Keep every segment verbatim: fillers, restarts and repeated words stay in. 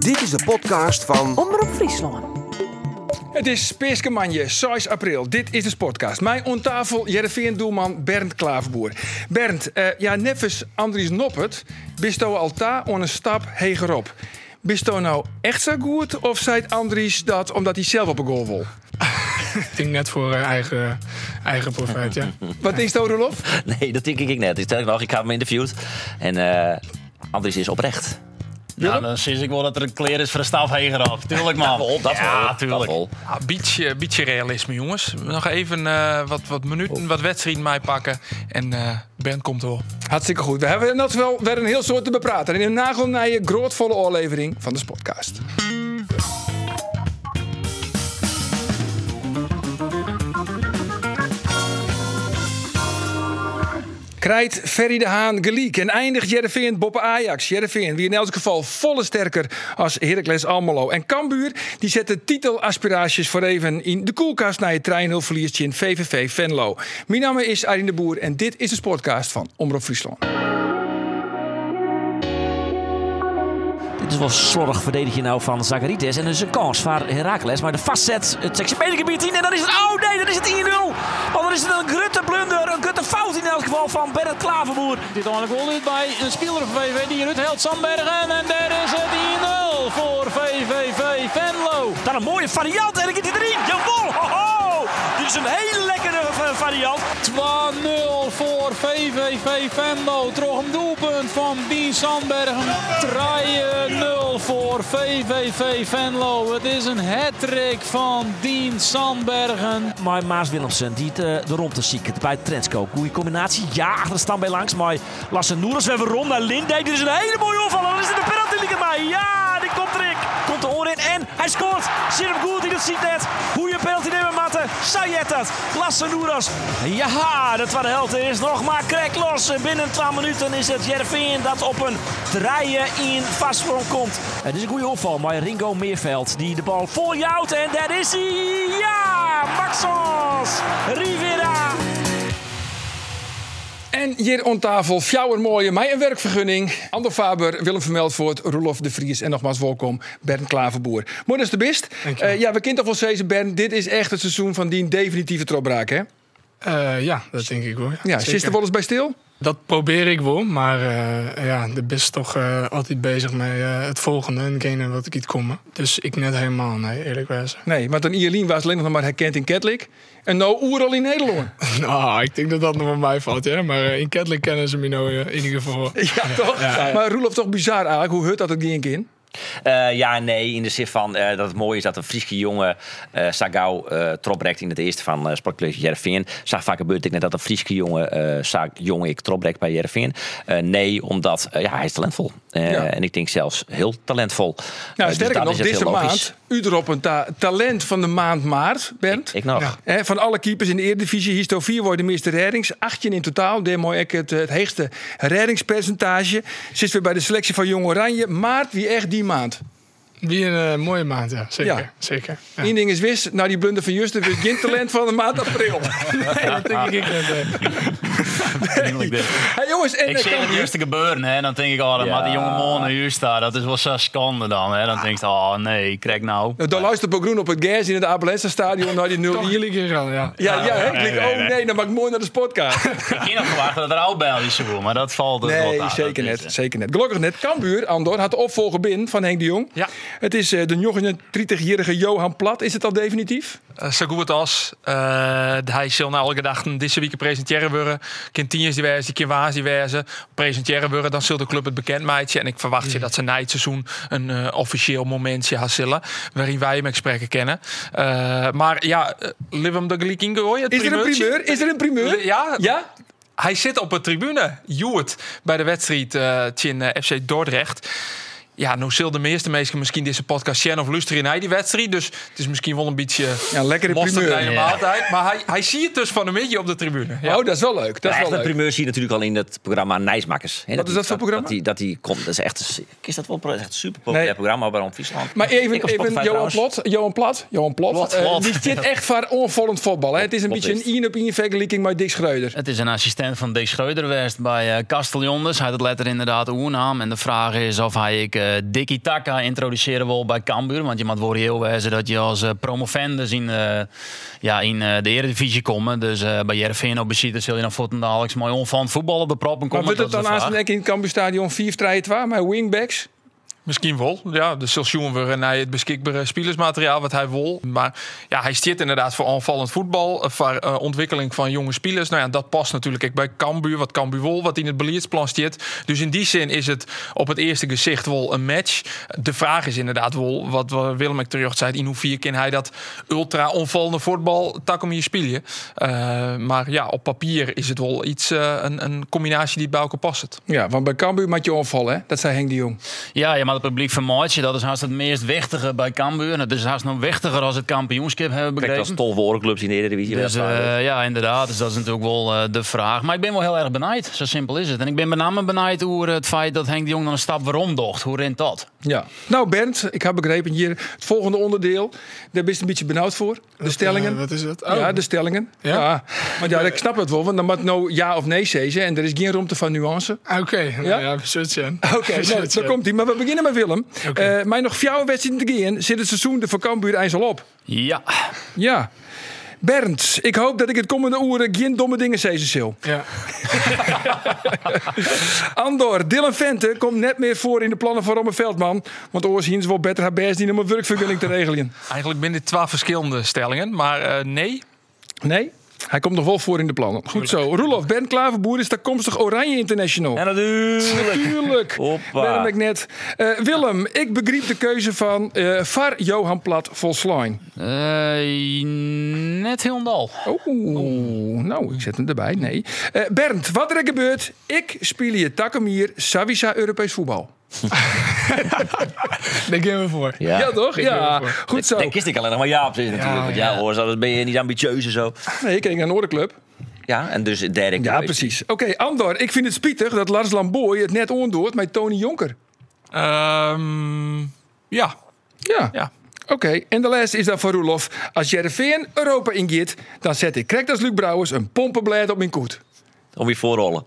Dit is de podcast van Omroep Friesland. Het is Peerskemanje, zes april. Dit is de Sportcast. Mij om tafel Heerenveen-doelman Bernd Klaverboer. Bernd, uh, ja, nevens Andries Noppert, bist u al ta on een stap hegerop. Bist u nou echt zo goed of zei Andries dat omdat hij zelf op een goal wil? Ik denk net voor uh, eigen, eigen profijt, ja. Wat denk je, Rolof? Nee, dat denk ik net. Ik stel nog, ik heb hem interviewd. En uh, Andries is oprecht. Nou, dan zie ik wel dat er een kleer is voor de staf heen op. Tuurlijk, man. Dat wel, dat ja, wel. tuurlijk. Dat wel. Ja, beetje, beetje realisme, jongens. Nog even uh, wat, wat minuten, wat wedstrijden mij pakken. En uh, Bernd komt er wel. Hartstikke goed. We hebben net wel weer een heel soort te bepraten. In een nagelnije, grootvolle oorlevering van de Sportcast. Krijt Ferry de Haan gelijk en eindigt Heerenveen boppen Ajax. Heerenveen wie in elk geval volle sterker als Heracles Almelo. En Cambuur die zet de titelaspiraties voor even in de koelkast na je drie nul verliesje in V V V Venlo. Mijn naam is Arjen de Boer en dit is de Sportcast van Omroep Friesland. Dit is wel slordig verdedigje nou van Zacharitis. En dat is een kans voor Heracles. Maar de vastzet het gebied in. En dan is het... Oh nee, dan is het één nul. Want dan is het een grutte blunder. Een grutte fout in elk geval van Bernd Klaverboer. Dit eigenlijk wel niet bij een speler van V V V die Rut Held Sandbergen. En daar is het één nul voor V V V Venlo. Dan een mooie variant. En dan gaat hij erin. Jawel. Ho, ho. Dit is een hele lekkere variant. twee nul voor V V V Venlo. Toch een doelpunt van Dien Sandbergen. drie nul voor V V V Venlo. Het is een hat-trick van Dien Sandbergen. Maar Maas Willemsen, die het, uh, de rond is ziek bij Trensko. Goeie combinatie. Ja, achter de stand bij langs. Maar Lasse Noeres, we hebben rond naar Lindijk. Dit is een hele mooie opval. Dan is het een penalty erbij. Ja, die komt erin. Komt de oor in en hij scoort. Zit hem goed, dat ziet net. Goeie penalty nemen, Matte. Sayet dat. Lasse Noeres. Ja, de tweede helft is nog maar krek los. Binnen twee minuten is het Heerenveen dat op een draaien in vastsprong komt. Het is een goede opval, maar Ringo Meerveld die de bal voorjouwt en daar is hij. Ja, Maxence Rivera. En hier aan tafel, fjouwer mooie, mij een werkvergunning. Ander Faber, Willem Vermeldvoort, Roelof de Vries en nogmaals welkom, Bernd Klaverboer. Mooi dat je er bist. Uh, ja, we kennen toch wel zeggen, Bernd, dit is echt het seizoen van die definitieve topbraak, hè? Uh, ja, dat denk ik wel. Ja, ja, zit er wel eens bij stil? Dat probeer ik wel, maar uh, ja, de best toch uh, altijd bezig met uh, het volgende en hetgene wat ik iets komen. Dus ik net helemaal, nee, eerlijk wezen. Nee, want een Ierlien was alleen nog maar herkend in Catholic. En nou oeral in Nederland. Nou, ik denk dat dat nog wel mij valt, ja. Maar uh, in Catholic kennen ze me nou uh, in ieder geval. Ja, toch? Ja, ja. Maar Roelof, toch bizar eigenlijk. Hoe heurt dat ook die een keer? Uh, ja, nee, in de zin van uh, dat het mooi is dat een Friese jongen uh, Sagau uh, troprekt in het eerste van uh, Sportclub Heerenveen. Zag vaak gebeurt ik net dat een Friese jongen uh, zag jongen ik troprekt bij Heerenveen. Uh, nee, omdat uh, ja, hij is talentvol. Uh, ja. En ik denk zelfs heel talentvol. Nou, uh, sterker dus nog, deze maand u erop een ta- talent van de maand maart, Bernd. Ik, ik nog. Ja. He, van alle keepers in de Eredivisie, hier staan vier worden de meeste reddings. achttien in totaal. Deed mooi het, het hoogste reddingspercentage. Zit weer bij de selectie van Jong Oranje. Maart, wie echt die maand. Wie een uh, mooie maand, ja. Zeker. Ja. Zeker ja. Eén ding is wist, nou die blunder van Justen, weer geen talent van de maand april. Nee, dat denk ik niet. Nee. Nee. Hey, jongens, en ik zie het eerste gebeuren, hè. Dan denk ik, oh, dan ja. die jonge man naar hier staan. Dat is wel zo schande dan, hè. Dan denk ik, oh nee, krijg nou. nou dan luistert Paul Groen op het gas in het Abelense stadion naar die nul jullie keer al, ja. Ja, ja, ja, ja, nee, nee, oh nee, dan maak ik mooi naar de Sportcast. Ik ging nog verwachten dat er ook bij is, maar dat valt er nee, wel zeker net, zeker net. Gelukkig net. Cambuur, Andor, had de opvolger binnen van Henk de Jong. Ja. Het is uh, de negenendertigjarige Johan Plat. Is het al definitief? Uh, zo goed als. Uh, hij zal nou elke dag deze week presenteren worden. Kind tien is die wijze, kind waas die wijze. Presenteren worden, dan zal de club het bekend maken. En ik verwacht je dat ze na het seizoen een uh, officieel momentje gaan zullen. Waarin wij hem gesprekken kennen. Uh, maar ja, uh, live hem de gelijk in gooien. Is er een primeur? Is er een primeur? Ja. Ja? Hij zit op de tribune. Joert bij de wedstrijd uh, in uh, F C Dordrecht. Ja, nou zullen de meeste mensen misschien deze podcast zien of luisteren in die wedstrijd. Dus het is misschien wel een beetje ja, lekkere primeur. Bij de maaltijd. Maar hij, hij ziet het dus van een beetje op de tribune. Ja. Oh, dat is wel leuk. Dat is wel leuk. De primeur zie je natuurlijk al in het programma Nijsmakers. Wat dat is dat voor programma? Dat die, dat die komt. Dat is echt, is dat wel echt een super populair nee. programma bij Friesland. Maar even, even Johan Plot. Johan Plat. Johan Plot. Plot, uh, Plot. Die zit echt voor onvallend voetbal. Hè? Het is een Plot beetje een één-op-één vergelijking met Dick Schreuder. Het is een assistent van Dick Schreuder geweest bij uh, Castellon. Hij had het letter inderdaad oernaam. En de vraag is of hij ik uh, de Dikkie Taka introduceren wil bij Cambuur. Want je moet worden heel wijzen dat je als uh, promovendus in, uh, ja, in uh, de Eredivisie komen. Dus uh, bij Heerenveen op beziet zul je dan voor dagelijks mooi onvallend voetbal op de proppen komen. Maar wordt het dan aanstaan in het Cambuurstadion vier drie twee met wingbacks? Misschien wel. Ja, de station weer naar het beschikbare spelersmateriaal wat hij wil. Maar ja, hij stiert inderdaad voor aanvallend voetbal. Voor uh, ontwikkeling van jonge spelers. Nou ja, dat past natuurlijk ook bij Cambuur. Wat Cambuur wil, wat in het beleidsplan stiert. Dus in die zin is het op het eerste gezicht wel een match. De vraag is inderdaad wel, wat Willem ik terug zei, in hoeverre kan hij dat ultra onvallende voetbal takken je spelen. Uh, maar ja, op papier is het wel iets, uh, een, een combinatie die bij elkaar past. Ja, want bij Cambuur moet je onvallen, hè? Dat zei Henk de Jong. Ja, je het publiek van Maatje, dat is haast het meest wichtige bij Cambuur. Dat is haast nog wichtiger als het kampioenschap hebben begrepen. Kijk, als tolve clubs in de Eredivisie. Dus uh, ja, inderdaad. Dus dat is natuurlijk wel uh, de vraag. Maar ik ben wel heel erg benijd. Zo simpel is het. En ik ben met name benijd hoe het feit dat Henk de Jong dan een stap waarom docht. Hoe rent dat? Ja. Nou Bernd, ik heb begrepen hier het volgende onderdeel. Daar ben je een beetje benauwd voor. De wat, stellingen. Uh, wat is dat? Oh. Ja, de stellingen. Ja? Ja. Maar ja, ik snap het wel. Want dan moet nou ja of nee zeggen. En er is geen ruimte van nuance. Oké, okay. Ja? Nou ja, Oké, okay, nou, dan komt hij. Maar we beginnen met Willem. Okay. Uh, mij nog vier wedstrijden te gaan. Zit het seizoen er voor Cambuur eens al op? Ja. Ja. Bernd, ik hoop dat ik het komende uren geen domme dingen zei, Cecil. Ja. Andor, Dylan Vente komt net meer voor in de plannen van Romme Veldman. Want oors hier is wel beter haar best die om een werkvergunning te regelen. Eigenlijk ben dit twaalf verschillende stellingen, maar uh, nee. Nee? Hij komt nog wel voor in de plannen. Goed zo. Roelof, Bernd Klaverboer is toekomstig Oranje International. Ja, natuurlijk. Natuurlijk. Waarom ik net. Uh, Willem, ik begreep de keuze van uh, Var Johan Plat Volslijn. Uh, net heel dal. Oeh, nou, ik zet hem erbij. Nee. Uh, Bernd, wat er gebeurt, ik speel je Takkenmier Savisa Europees voetbal. Daar gaan we voor. Ja, ja toch? Ja, goed zo. Dan kies ik alleen nog maar ja op zich natuurlijk. Ja, Want ja, ja. hoor, dan ben je niet ambitieus en zo. Nee, ik kijk naar een Noorderclub. Ja, en dus derde. Ja, precies. Oké, okay, Andor, ik vind het spietig dat Lars Lamboy het net ondoort met Tony Jonker. Um, ja. Ja. Ja. Oké, okay. En de laatste is dan voor Roelof. Als Heerenveen Europa ingeet, dan zet ik correct als Luc Brouwers een pompenblad op mijn koet. Om je voorrollen.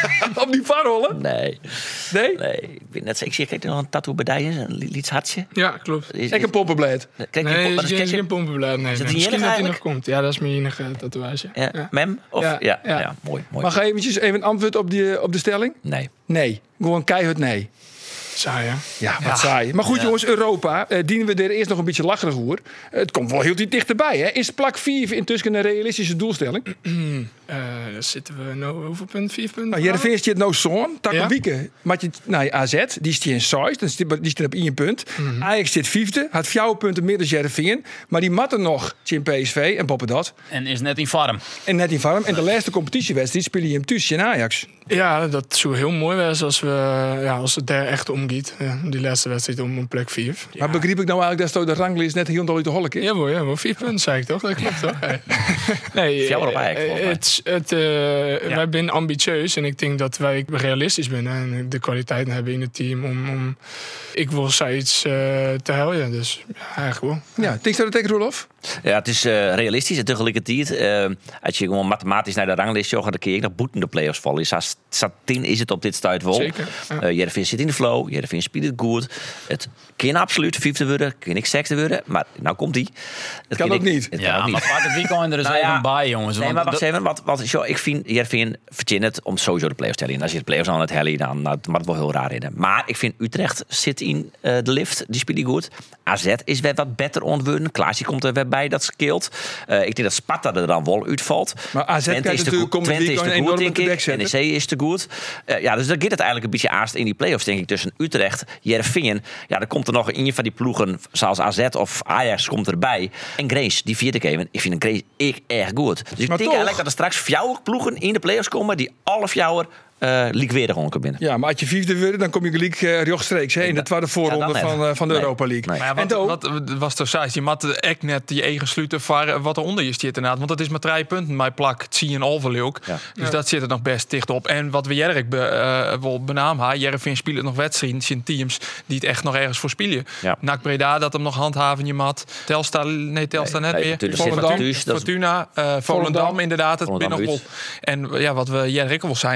Op die varrollen? Nee. Nee? Nee, ik ben net ik zie kijk nog een tattoo bij Dijen, een liets hartje. Ja, klopt. Is, Ik een pompenblad. Kijk, Nee, je, het is je, geen pompenblad. Nee, Is het nee. die Misschien enige dat hij nog eigenlijk? komt. Ja, dat is mijn enige tatoeage. ja, Ja. mem? Of, ja, Ja, ja, ja. mooi, mooi. Mag ik eventjes even een antwoord op, die, op de stelling? Nee. Nee. Gewoon keihard nee. Saai, hè? Ja, wat saai. Maar goed, Ja. jongens, Europa, uh, dienen we er eerst nog een beetje lacherig over. Uh, het komt wel heel dicht dichterbij, hè? Is plak vier intussen een realistische doelstelling? Uh, daar zitten we nou hoeveel punten? Vier punten? Nou, Heerenveen stiert nou zo'n. Tak Ja. een wieken. Maar je, nou, A Z, die stiert in zes. Die stiert, die stiert op één punt. Mhm. Ajax zit vijfde. Had vier punten meer dan Heerenveen. Maar die matten nog in P S V en poppen dat. En is net in farm. En net in farm. En de laatste competitiewedstrijd speel je hem tussen in Ajax. Ja, dat zou heel mooi zijn als, we, ja, als het daar echt om gaat. Ja, die laatste wedstrijd om een plek vier. Ja. Maar begreep ik nou eigenlijk dat zo de ranglijst net heel dolly te hollen is? Ja, mooi, ja, maar vier punten zei ik toch? Dat klopt toch? Nee, nee Fjouwer op Ajax, eh, volgens mij. het, het, uh, Wij zijn ambitieus en ik denk dat wij realistisch zijn en de kwaliteiten hebben in het team om, om ik wil zoiets uh, te helpen. Dus ja, eigenlijk wel. Ja, denk je dat het tegen Roelof? Ja, het is uh, realistisch en tegelijkertijd. Uh, als je gewoon mathematisch naar de ranglist jogt, dan kun je nog boeten de play-offs vallen. Dus als staat tien is het op dit stuit wel. Zeker, ja. Uh, Heerenveen zit in de flow, Heerenveen speelt het goed. Het kan absoluut vijfde worden, kan ik zesde worden. Maar nou komt die. Het Kan ook niet. Het kan Ja, ook niet. maar pak het weekend er eens Nou ja. even bij, jongens. Nee, want maar wacht dat- even. Wat, wat, zo, ik vind Heerenveen verdient het om sowieso de play-offs te halen. Als je de play-offs aan het hellen, dan nou, het mag het wel heel raar in. Maar ik vind Utrecht zit in uh, de lift. Die speelt goed. A Z is weer wat beter ontwunnen. Klaasje komt er weer bij, dat scheelt. Uh, ik denk dat Sparta er dan wel uitvalt. Maar A Z Twente kan is te natuurlijk goed, komende Twente is weekend te enorm goed, op denk de ik. bek N zetten. E C is te goed. Uh, ja, dus dan gaat het eigenlijk een beetje aast in die play-offs, denk ik, tussen Utrecht, Heerenveen. Ja, dan komt er nog een van die ploegen, zoals A Z of Ajax, komt erbij. En Grace, die vierde keer. Ik vind een Grace ik erg goed. Dus ik Maar denk toch- eigenlijk dat er straks vier ploegen in de play-offs komen die alle vier uh, liqueren gewoon kunnen binnen. Ja, maar als je vijfde wordt, dan kom je gelijk uh, rechtstreeks hè, in de tweede voorronde Ja, dan net. van, uh, van de Nee. Europa League. Nee. Maar ja, En wat, dan- wat was toch saai? Je moet echt net je eigen sluiten voor wat eronder je zit inderdaad. Want dat is maar drie punten. Mijn plak, het zie je een halve ook. Ja. Dus Ja. dat zit er nog best dicht op. En wat we Jerk be, uh, wel benaam ha, Jervin speelt nog wedstrijden in teams die het echt nog ergens voor spelen. Ja. N A C Breda dat hem nog handhaven je mat. Telstar, nee Telstar Nee, net nee, meer. Fortuna zit Fortuna, thuis, dat is- Fortuna uh, Volendam Volendam. inderdaad. Het ben Volendam nog wel. En ja, wat we Jerk wil zijn, ha, je shot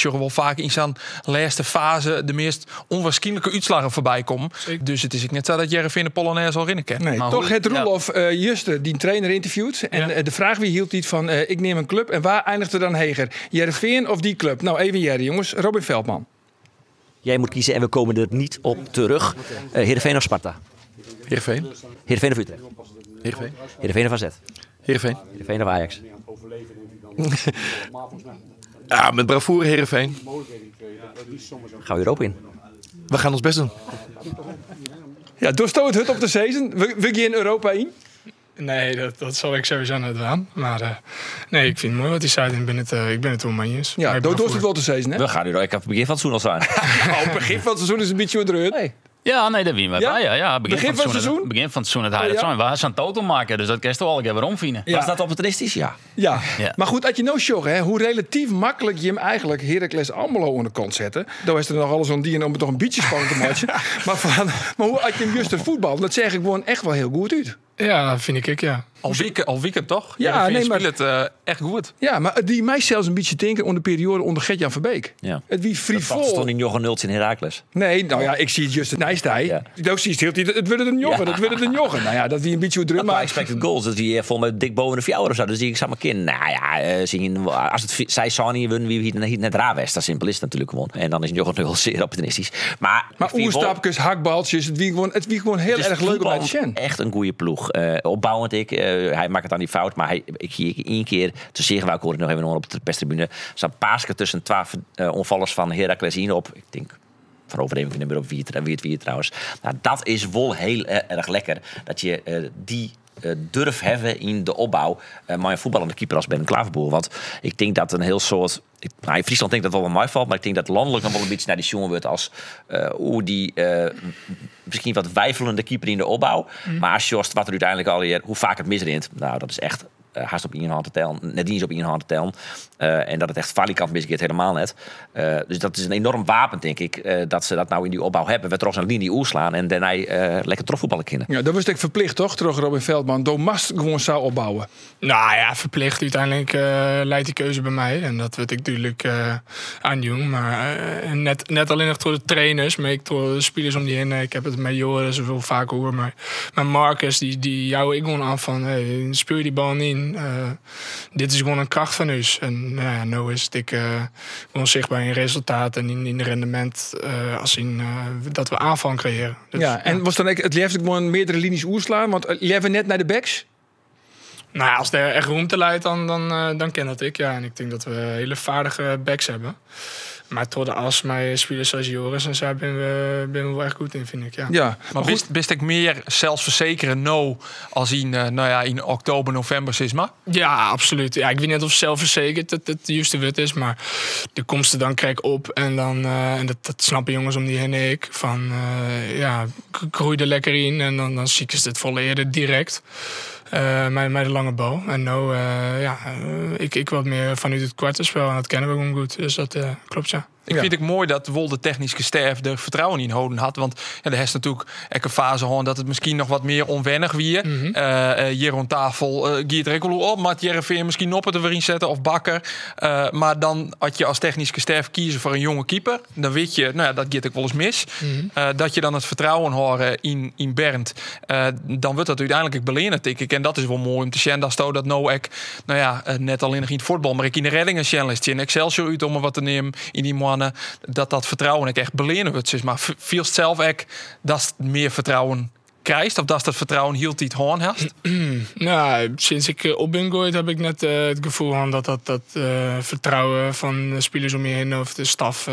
zullen wel vaak in zijn laatste fase de meest onwaarschijnlijke uitslagen voorbij komen. Zeker. Dus het is ik net zo dat Jereveen de Polonaise al rinnen kan. Nee, Maar toch hoe- het Roelof uh, Juste, die trainer interviewt. En Ja. uh, de vraag wie hield niet van, uh, ik neem een club. En waar eindigt er dan heger? Heerenveen of die club? Nou, even Jerry, jongens. Robin Veldman. Jij moet kiezen en we komen er niet op terug. Uh, Heerenveen of Sparta? Heerenveen. Heerenveen of Utrecht? Heerenveen. Heerenveen of A Z? Heerenveen. Heerenveen of Ajax? Ja, met bravoure Heerenveen. Gaan we Europa in? We gaan ons best doen. Ja, doorstoot het op de season. We, we gaan Europa in. Nee, dat, dat zal ik sowieso niet doen. Maar uh, nee, ik vind het mooi wat hij zei. Ik ben het, uh, ik ben het wel mee eens. Ja, Maar door ik doet ben het wel de season, hè? We gaan nu ik heb het begin van het seizoen al zijn. Nou, op het begin van het seizoen is het een beetje onderuit. Nee. Ja, nee, dat wien we Ja? bij. Ja, ja, begin, Begin van van het seizoen? Begin van het seizoen. Het hij Oh, dat ja? zijn. We gaan zo'n toto maken, dus dat kan je toch wel even omvinden. Ja. Was dat opportunistisch? Ja. Ja. Ja. Maar goed, als je nou sjoggen, hè, hoe relatief makkelijk je hem eigenlijk Heracles Almelo onder kont zetten. Dan is er nog alles aan die en om het nog een beetje spannend te maken. maar, van, maar hoe als je hem juist het voetbal, dat zeg ik gewoon echt wel heel goed uit. Ja, vind ik, ja. Al weekend, al weekend toch? Ja, Jereveen nee, maar- speelt het uh, echt goed. Ja, maar die mij zelfs een beetje denken onder de periode onder Gert-Jan Verbeek. Ja. Het wie Dat stond frivol. in nog een nultje in Heracles. Nee, nou ja, ik zie het juist het nijstij. Ja. Nou zie je het heel, het wordt een joggen, Ja. het wordt een joggen. Nou ja, dat wie een beetje hoe druk Maar maakt. expected goals, dat die vol met dik boven de fjouwer of zo. Dus die ik samen kind. Nou ja, uh, zien, als het zij Sani winnen, wie het net raar was. Dat simpel is het natuurlijk gewoon. En dan is het nog een nul zeer opportunistisch. Maar, Maar ik vind wel- oerstapjes, hakbaltjes, het wie gewoon, het wie gewoon heel het is erg leuk om uit te voetballend zien. echt een goede ploeg. Uh, opbouwend ik. Uh, hij maakt het dan niet fout. Maar hij, ik zie één keer te zeggen, waar ik hoorde nog even op de perstribune. Zo'n paasje tussen twaalf uh, onvallers van Heracles in op. Ik denk. Van overleving nummer op wie het, wie het, wie het trouwens. Nou, dat is wel heel uh, erg lekker. Dat je uh, die uh, durf hebben in de opbouw. Uh, maar een voetballende keeper als Ben Klaverboer. Want ik denk dat een heel soort. Ik, nou, in Friesland denk ik dat het wel mooi valt. Maar ik denk dat landelijk nog wel een beetje naar die jongen wordt. Als uh, hoe die uh, misschien wat weifelende keeper in de opbouw. Mm. Maar als Jost wat er uiteindelijk al hier. Hoe vaak het misrint. Nou, dat is echt. Uh, haast op één hand te tellen. Net niet eens op één hand te tellen. Uh, en dat het echt valikant misgeeft helemaal net. Uh, dus dat is een enorm wapen, denk ik. Uh, dat ze dat nou in die opbouw hebben. We trouwens een linie oerslaan. En daarna uh, lekker trofvoetballen kunnen. Ja, dat was ik verplicht, toch? Terug Robin Veldman. Door mast gewoon zou opbouwen. Nou ja, verplicht. Uiteindelijk uh, leidt die keuze bij mij. En dat werd ik natuurlijk uh, aandoen. Maar uh, net, net alleen nog door de trainers. Maar ik door de spelers om die heen. Ik heb het met Joris zoveel vaak hoor. Maar, maar Marcus, die, die jou ik gewoon aan van... Hey, speel je die bal niet in. Uh, dit is gewoon een kracht van u. En nou ja, nou is het ik, uh, gewoon zichtbaar in resultaat en in, in rendement. Uh, als in uh, dat we aanval creëren. Dus, ja, en was dan ook het liefst gewoon meerdere linies oerslaan? Want uh, jij net naar de backs? Nou ja, als er echt ruimte leidt, dan, dan, uh, dan ken dat ik. Ja. En ik denk dat we hele vaardige backs hebben. Maar tot de as, mijn spelers zoals Joris en zo, ben we, ben we wel echt goed in, vind ik. Ja. Ja, Maar, maar best, best ik meer zelfs verzekeren no als in, uh, nou ja, in oktober, november is maar. Ja, absoluut. Ja, ik weet niet of zelfverzekerd het het juiste wet is, maar de komsten dan krijg ik op en dan uh, en dat, dat snappen jongens om die heen en ik van uh, ja, ik groei er lekker in en dan dan zie ik het volledig direct. Uh, met, met de lange bal. En nou, uh, ja, uh, ik, ik wat meer vanuit het kwartenspel en dat kennen we gewoon goed. Dus dat uh, klopt, ja. Ik Ja. vind het mooi dat Wol de technische staf er vertrouwen in houden had. Want ja, er is natuurlijk ook een fase gewoon dat het misschien nog wat meer onwennig wie. Mm-hmm. Uh, uh, hier rond tafel uh, Geert Rekkeloe op. Maar Jereveen misschien op het er weer in zetten of Bakker. Uh, maar dan had je als technische staf kiezen voor een jonge keeper. Dan weet je, nou ja, dat gaat ook wel eens mis. Mm-hmm. Uh, dat je dan het vertrouwen horen in, in Bernd. Uh, dan wordt dat uiteindelijk belenen, denk ik. En dat is wel mooi om te zien. Dat dat nou ik, nou ja, uh, net alleen nog in het voetbal. Maar ik in de reddingen challenge in Excelsior uit om er wat te nemen in die mannen. Dat dat vertrouwen ik echt belenen wordt. Dus maar viel het zelf ook dat het meer vertrouwen krijgt? Of dat het vertrouwen hield die het hoorn heeft? Nou, sinds ik uh, op ben gegooid heb ik net uh, het gevoel van dat dat, dat uh, vertrouwen van de spelers om je heen of de staf uh,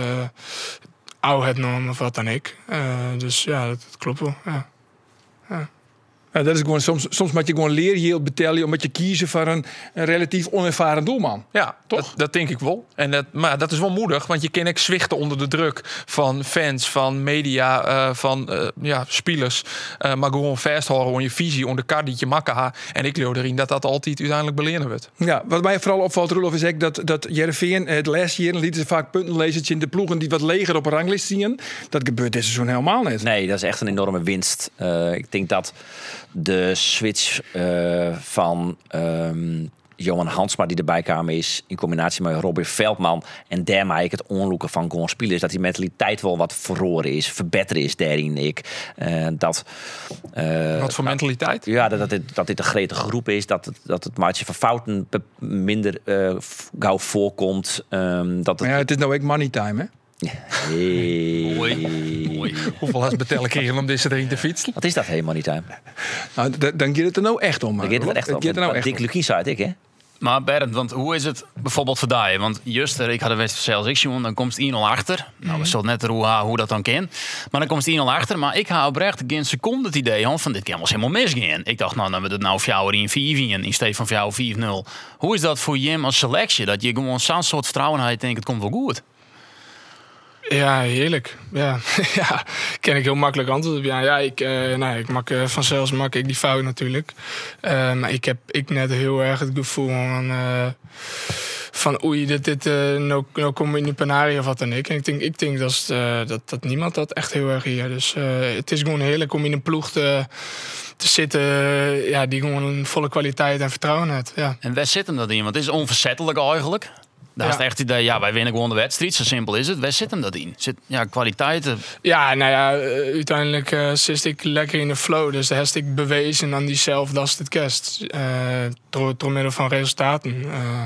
oud het norm of wat dan ik. Uh, dus ja, dat, dat klopt wel. Ja. Ja. Ja, dat is gewoon, soms, soms moet je gewoon leren heel betellen omdat je kiezen voor een, een relatief onervaren doelman. Ja, toch? Dat, dat denk ik wel. En dat, maar dat is wel moedig, want je kan ook zwichten onder de druk van fans, van media, uh, van uh, ja, spelers. Uh, maar gewoon vasthouden aan je visie, onder de kar die je makken ha. En ik geloof erin dat dat altijd uiteindelijk belenen wordt. Ja, wat mij vooral opvalt, Roelof, is ook dat, dat Jereveen het laatste jaar lieten ze vaak puntenlezers in de ploegen die wat leger op een ranglijst zien. Dat gebeurt dit seizoen helemaal niet. Nee, dat is echt een enorme winst. Uh, ik denk dat de switch uh, van um, Johan Hansma die erbij kwam is, in combinatie met Robin Veldman. En daarmee ik het onloeken van gewoon spelers. Dat die mentaliteit wel wat verroren is, verbeterd is daarin. Ik, uh, dat, uh, Wat voor mentaliteit? Ja, dat, dat, dit, dat dit een gretige groep is. Dat het, dat het maatje van fouten minder uh, gauw voorkomt. Um, dat het, Maar ja, het is nou ook money time, hè? Hey. Mooi. Hoeveel has betellen kregen om deze erin te fietsen? Wat is dat helemaal niet, time? Nou, d- dan gaat het er nou echt om. Dan gaat het er echt om. Het gaat er nou echt Dick om. Lukien zei het, ik, hè? Maar Bernd, want hoe is het bijvoorbeeld voor die? Want Juster, ik had de wedstrijd zelfs ik zien, dan komt één nul achter. Nou, we zullen net hoe, hoe dat dan kan. Maar dan komt één nul achter. Maar ik ga oprecht geen seconde het idee van dit kan wel helemaal misgaan. Ik dacht, nou, dan we het nou voor jou in vier in steeds van voor jou vier nul. Hoe is dat voor Jim als selectie? Dat je gewoon zo'n soort vertrouwen hebt, denkt het komt wel goed. Ja, heerlijk. Ja, ja, ken ik heel makkelijk antwoord op. Ja, ja ik, uh, nou, ik maak uh, vanzelfs maak ik die fout natuurlijk. Uh, maar ik heb ik net heel erg het gevoel van, uh, van oei, dit, dit uh, nou, nou kom in de penarie of wat dan ik. En ik denk, ik denk dat, uh, dat, dat niemand dat echt heel erg hier. Dus uh, het is gewoon heerlijk om in een ploeg te, te zitten, uh, ja, die gewoon een volle kwaliteit en vertrouwen heeft. Ja. En waar zit hem dat in? Want het is onverzettelijk eigenlijk. Daar Ja. is het echt het idee, ja, wij winnen gewoon de wedstrijd. Zo simpel is het. Waar zit hem dat in? Zit, ja, kwaliteiten. Ja, nou ja, uh, uiteindelijk uh, zit ik lekker in de flow. Dus daar heb ik bewezen aan die zelf dat is het kerst. Uh, door, door middel van resultaten. Uh,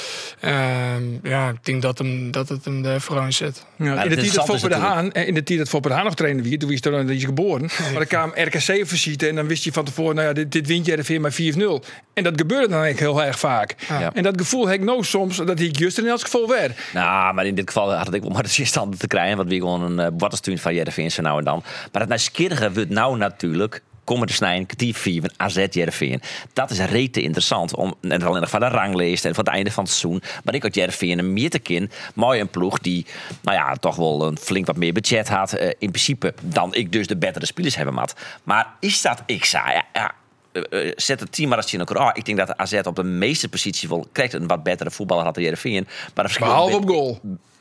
uh, ja, ik denk dat, hem, dat het hem er vooral in zit. Ja, het in de tijd dat interessante Foppe de is Haan, eh, in de tijd dat Foppe de Haan nog trainer wie, toen was hij is geboren. Maar dan kwam R K C visite en dan wist je van tevoren, nou ja, dit, dit wint je er weer maar vier nul. En dat gebeurde dan eigenlijk heel erg vaak. Ja. En dat gevoel heb ik nou soms dat ik juist in elk geval weer. Nou, maar in dit geval had ik wel maar de tussenstanden te krijgen. Want we gewoon een uh, wattenstuin van Jereveen zo nou en dan. Maar het nieuwsgierige wordt nou natuurlijk komen de snijden, kwartier vier, A Z Jereveen. Dat is rete interessant. Om, en alleen nog van de ranglijst en van het einde van het seizoen. Maar ik had Jereveen een meer te kin. Mooi een ploeg die, nou ja, toch wel een flink wat meer budget had. Uh, in principe dan ik dus de betere spelers hebben had. Maar is dat, ik zei, ja, ja Uh, uh, zet het team maar eens in elkaar. Oh, ik denk dat de A Z op de meeste positie wel krijgt een wat betere voetballer had dan Jereveen. Maar de Behalve op goal.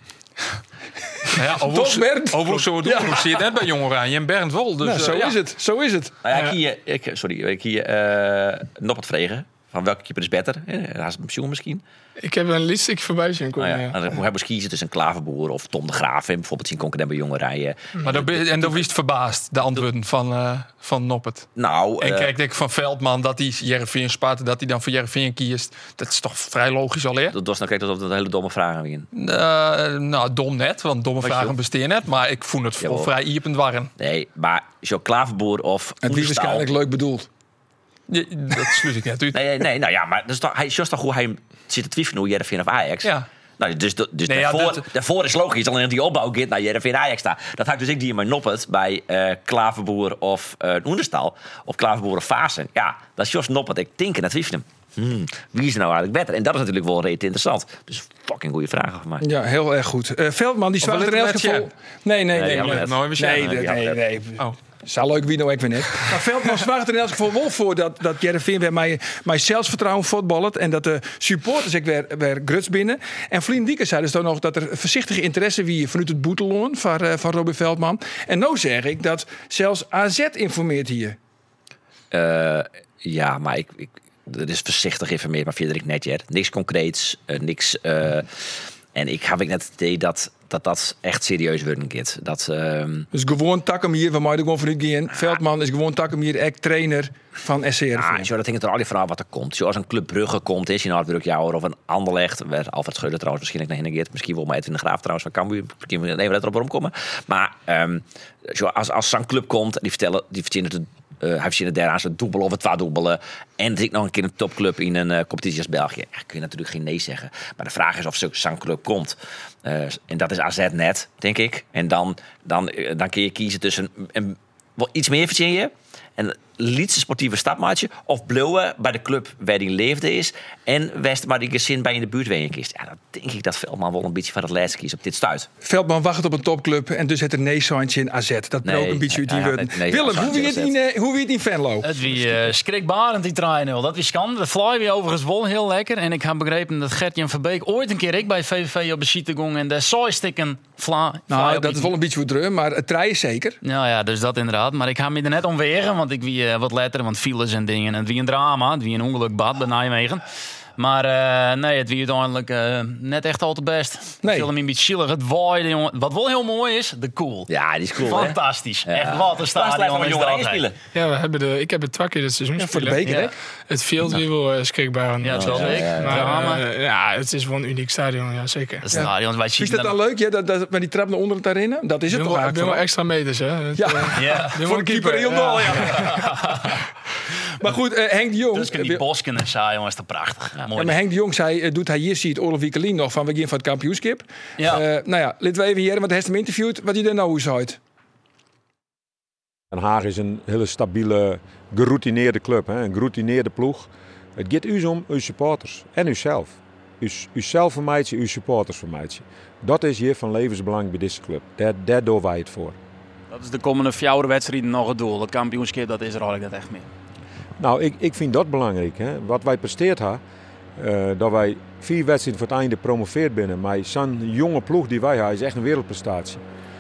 Ja, Toch, Bernd? Overigens zo doen. Ja. Zie je net bij Jong Oranje en Bernd Wol. Dus, Nou, zo uh, ja. is het. Zo is het. Nou ja, ik hier, ik, sorry, ik hier uh, nog wat vregen. Van welke keeper is beter? Hij is pensioen misschien. Ik heb een listiek voorbij zien komen. Nou ja, ja. dan moet hij eens kiezen tussen een Klaverboer of Tom de Graaf. En bijvoorbeeld zien concurrent bij Jong Oranje. Maar dan ben je- en dan wist verbaasd de antwoorden van, uh, van Noppert. Nou, En uh, kijk, ik van Veldman dat hij Jereveen spaart, dat hij dan voor Jereveen kiest. Dat is toch vrij logisch al, hè? dat was nou kijk dat dat hele domme vragen weer. Uh, nou, dom net, want domme Wat vragen je- bestaan net. Maar ik vond het Jawel. wel vrij iepend warren. Nee, maar zo Klaverboer of Het wie Oenerstal- waarschijnlijk leuk bedoeld. Ja, dat sluit ik net uit. Nee, nee, nee, nou ja, maar dat is toch, hij is juist toch hoe hij zit te twijfelen hoe Jereveen of Ajax. Ja. Nou, dus dus Nee, ja, daarvoor, dat- daarvoor is logisch, alleen die opbouw gaat naar Jereveen Ajax staan. Dat had ik dus ik die in mijn noppet bij uh, Klaverboer of uh, Oenerstal. Of Klaverboer of Vaassen. Ja, dat is juist noppet. Ik denk en dat twijfelen. Hmm, wie is er nou eigenlijk beter? En dat is natuurlijk wel redelijk interessant. Dus fucking goede vragen van mij. Ja, heel erg goed. Uh, Veldman, die Of zwaar wil in het elk met geval. je? Nee, nee, Nee, nee. ja, nee. maar- Nou, we zijn- Nee, nee, Ja, nee, ja. nee. Oh. Zou leuk wie nou ik weer net. Maar Veldman zwaagt er in elk geval wel voor dat, dat Jereveen bij mij, mij zelfvertrouwen voetballet. En dat de supporters ik weer, weer gruts binnen. En Vlien Diekers zei dus dan nog dat er voorzichtige interesse wie vanuit het boeteloon van, uh, van Robin Veldman. En nou zeg ik dat zelfs A Z informeert hier. Uh, ja, maar ik, ik, er is voorzichtig geïnformeerd, maar verder ik net Jer. Niks concreets, uh, niks. Uh, en ik heb ik net het idee dat dat, dat echt serieus wordt een keer. Dat, uh, Dus gewoon Takkem hier, van mij er gewoon vanuit gaan. Veldman is gewoon Takkem hier, echt trainer van S C R V. Ah, zo, dat hangt er al die vanaf wat er komt. Zo, als een Club Brugge komt, is je nou jou of een Anderlecht, waar Alfred Schreuder trouwens misschien nog heen misschien wel maar Edwin de Graaf trouwens van Cambuur, misschien even let erop komen. Maar um, zo, als als zo'n club komt, die vertellen, die verdienen het. Uh, hij heeft daar aan zijn dubbel of het twaardubbelen. En ik nog een keer een topclub in een uh, competitie als België. Ja, kun je natuurlijk geen nee zeggen. Maar de vraag is of zo'n club komt. Uh, en dat is A Z net, denk ik. En dan, dan, uh, dan kun je kiezen tussen een, een, wel iets meer verdien je. En lietse sportieve stapmaatje. Of blauwe bij de club waar die leefde is. En West maar die gezin bij in de buurt waar je kiest. Ja, dan denk ik dat Veldman wel een beetje van het laatste kiest op dit stuit. Veldman wacht op een topclub en dus het er nee-signtje in A Z. Dat Nee, brood een beetje uit die ja, woorden. nee, nee, Willem, ja, hoe wie het A Z. in, uh, hoe wie het in Venlo? Het wie uh, schrikbarend die drie nul. Dat is schande. De fly wie overigens wel heel lekker. En ik heb begrepen dat Gert-Jan Verbeek ooit een keer ik bij V V V op de site ging en de soysticken fly. fly Nou, op dat die- is wel een beetje voor dreun, maar het trein is zeker. Nou ja, dus dat inderdaad. Maar ik ga me er net om wegen, want ik wie uh, wat letter, want files en dingen. En het wie een drama, het wie een ongeluk bad bij Nijmegen. Maar uh, nee, het wie uiteindelijk uh, net echt al te best. Nee. Ik viel hem een beetje zielig. Het waaide, jongen. Wat wel heel mooi is, de cool. Ja, die is cool, Fantastisch. hè? Echt wat een stadion is dat. spelen. Ja, we hebben de, ik heb het twee keer dit seizoen Ja, voor de spelen. beker, hè? Ja. Het Fieldwiebel is schrikbaar. Ja, het is wel Ja, leuk. ja, ja. Maar, Maar uh, uh, ja, het is wel een uniek stadion, ja zeker. het stadion, wij zien Is dat dan leuk, ja, dat, dat, met die trap naar onderen daarin? Dat is het Ik toch ben wel, eigenlijk wel vooral? extra meters, hè? Het, Ja. uh, Ja. Voor de keeper heel wel, ja. Maar goed, uh, Henk de Jong... Dus kan die uh, bosken en zo, jongens, dat prachtig. Ja, ja, mooi. maar Henk de Jong zei, uh, doet hij hier ziet Olaf Wiekelien nog van begin van het kampioenschap. Ja. Uh, nou ja, laten we even hier, want hij heeft hem interviewd, wat hij er nou eens uit. Den Haag is een hele stabiele, geroutineerde club, hè? Een geroutineerde ploeg. Het gaat u om uw supporters en uzelf. U, uzelf vermijdt je, uw supporters vermijdt je. Dat is hier van levensbelang bij deze club. Daar, daar doen wij het voor. Dat is de komende vier wedstrijden nog het doel. Dat kampioenschap, dat is er eigenlijk net echt meer. Nou, ik, ik vind dat belangrijk. Hè? Wat wij presteerd hebben, uh, dat wij vier wedstrijden voor het einde promoveerd binnen. Maar zo'n jonge ploeg die wij hebben, is echt een wereldprestatie.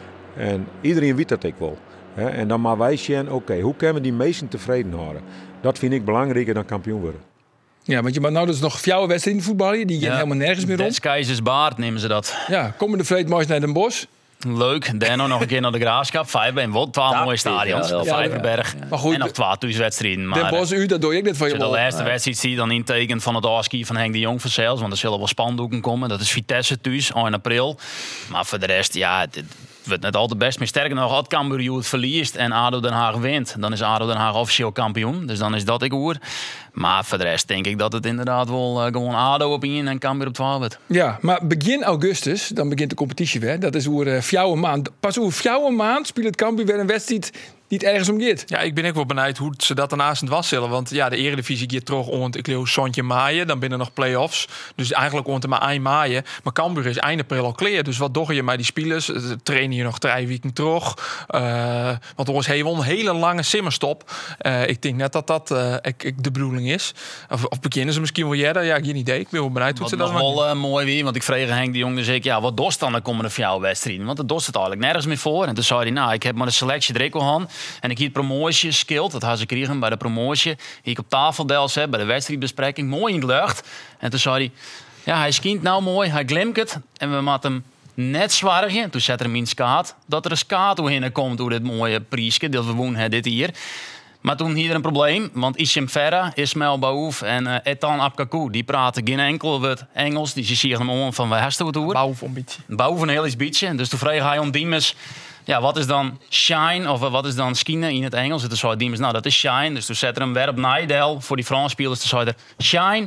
En iedereen weet dat ik wil. Hè? En dan maar wij zien, oké, okay, hoe kunnen we die meesten tevreden houden? Dat vind ik belangrijker dan kampioen worden. Ja, want je maar nou dus nog vier wedstrijden voetballen, die gaan Ja. helemaal nergens meer rond. Des baard nemen ze dat. Ja, komende vreed mooi naar Den Bosch. Leuk. Daarna nog een keer naar de Graafschap. Vijf en wat. Twaalf Dat mooie is stadions. wel heel Vijverberg. Maar goed, en nog twaalf thuiswedstrijden. Maar Den Bosch, u, dat doe ik net van als je je de wel. laatste wedstrijd zie, dan intekent van het afski van Henk de Jong voor zelfs. Want er zullen wel spandoeken komen. Dat is Vitesse thuis, in april. Maar voor de rest, ja, het, het wordt net al te best. Maar sterker nog, als Cambuur het verliest en ADO Den Haag wint, dan is ADO Den Haag officieel kampioen. Dus dan is dat ik hoor. Maar voor de rest denk ik dat het inderdaad wel uh, gewoon ADO op één en Cambuur op twaalf wordt. Ja, maar begin augustus, dan begint de competitie weer. Dat is over uh, vier maand. Pas over vier maand speelt het Cambuur weer een wedstrijd die het ergens om gaat. Ja, ik ben ook wel benieuwd hoe ze dat daarnaast was zullen. Want ja, de Eredivisie gaat terug ont, ik leeuw Sontje maaien. Dan binnen nog play-offs. Dus eigenlijk ont maar eind maaien. Maar Cambuur is eind april al klaar. Dus wat doe je met die spelers? Trainen je nog drie weken terug? Uh, want er was heel een hele lange simmerstop. Uh, ik denk net dat dat uh, ik, ik de bedoeling is. Of, of beginnen ze misschien wel jaren? Ja, geen idee. Ik ben wel benieuwd hoe Wat ze nog dat wel uh, mooi wie, want ik vreeg Henk de Jong dus ik, ja, wat dost dan de komende vier wedstrijden? Want dat dost het eigenlijk nergens meer voor. En toen zei hij, nou, ik heb maar de selectie er ook al aan. En ik hier promotie skill, dat had ze kregen bij de promotie. Die ik op tafel deels heb, bij de wedstrijdbespreking, mooi in de lucht. En toen zei hij, ja, hij skint nou mooi, hij glimt het. En we moeten hem net zwargen. Toen zette hij hem in skaat, dat er een skaat doorheen komt door dit mooie prijsje, dat we wonen dit hier. Maar toen hier een probleem, want Isham Ferra, Ismail Baouf en uh, Etan Apkakou, die praten geen enkel wat Engels. Die zien hem om van waar hesten we het Bouw van een beetje. Bouw van een heel iets beetje. Dus toen vreeg hij om Diemes, ja, wat is dan shine of uh, wat is dan skine in het Engels? En toen zei Diemes, nou dat is shine. Dus toen zette er hem weer op Nijden voor die Frans spelers. Toen zei er shine,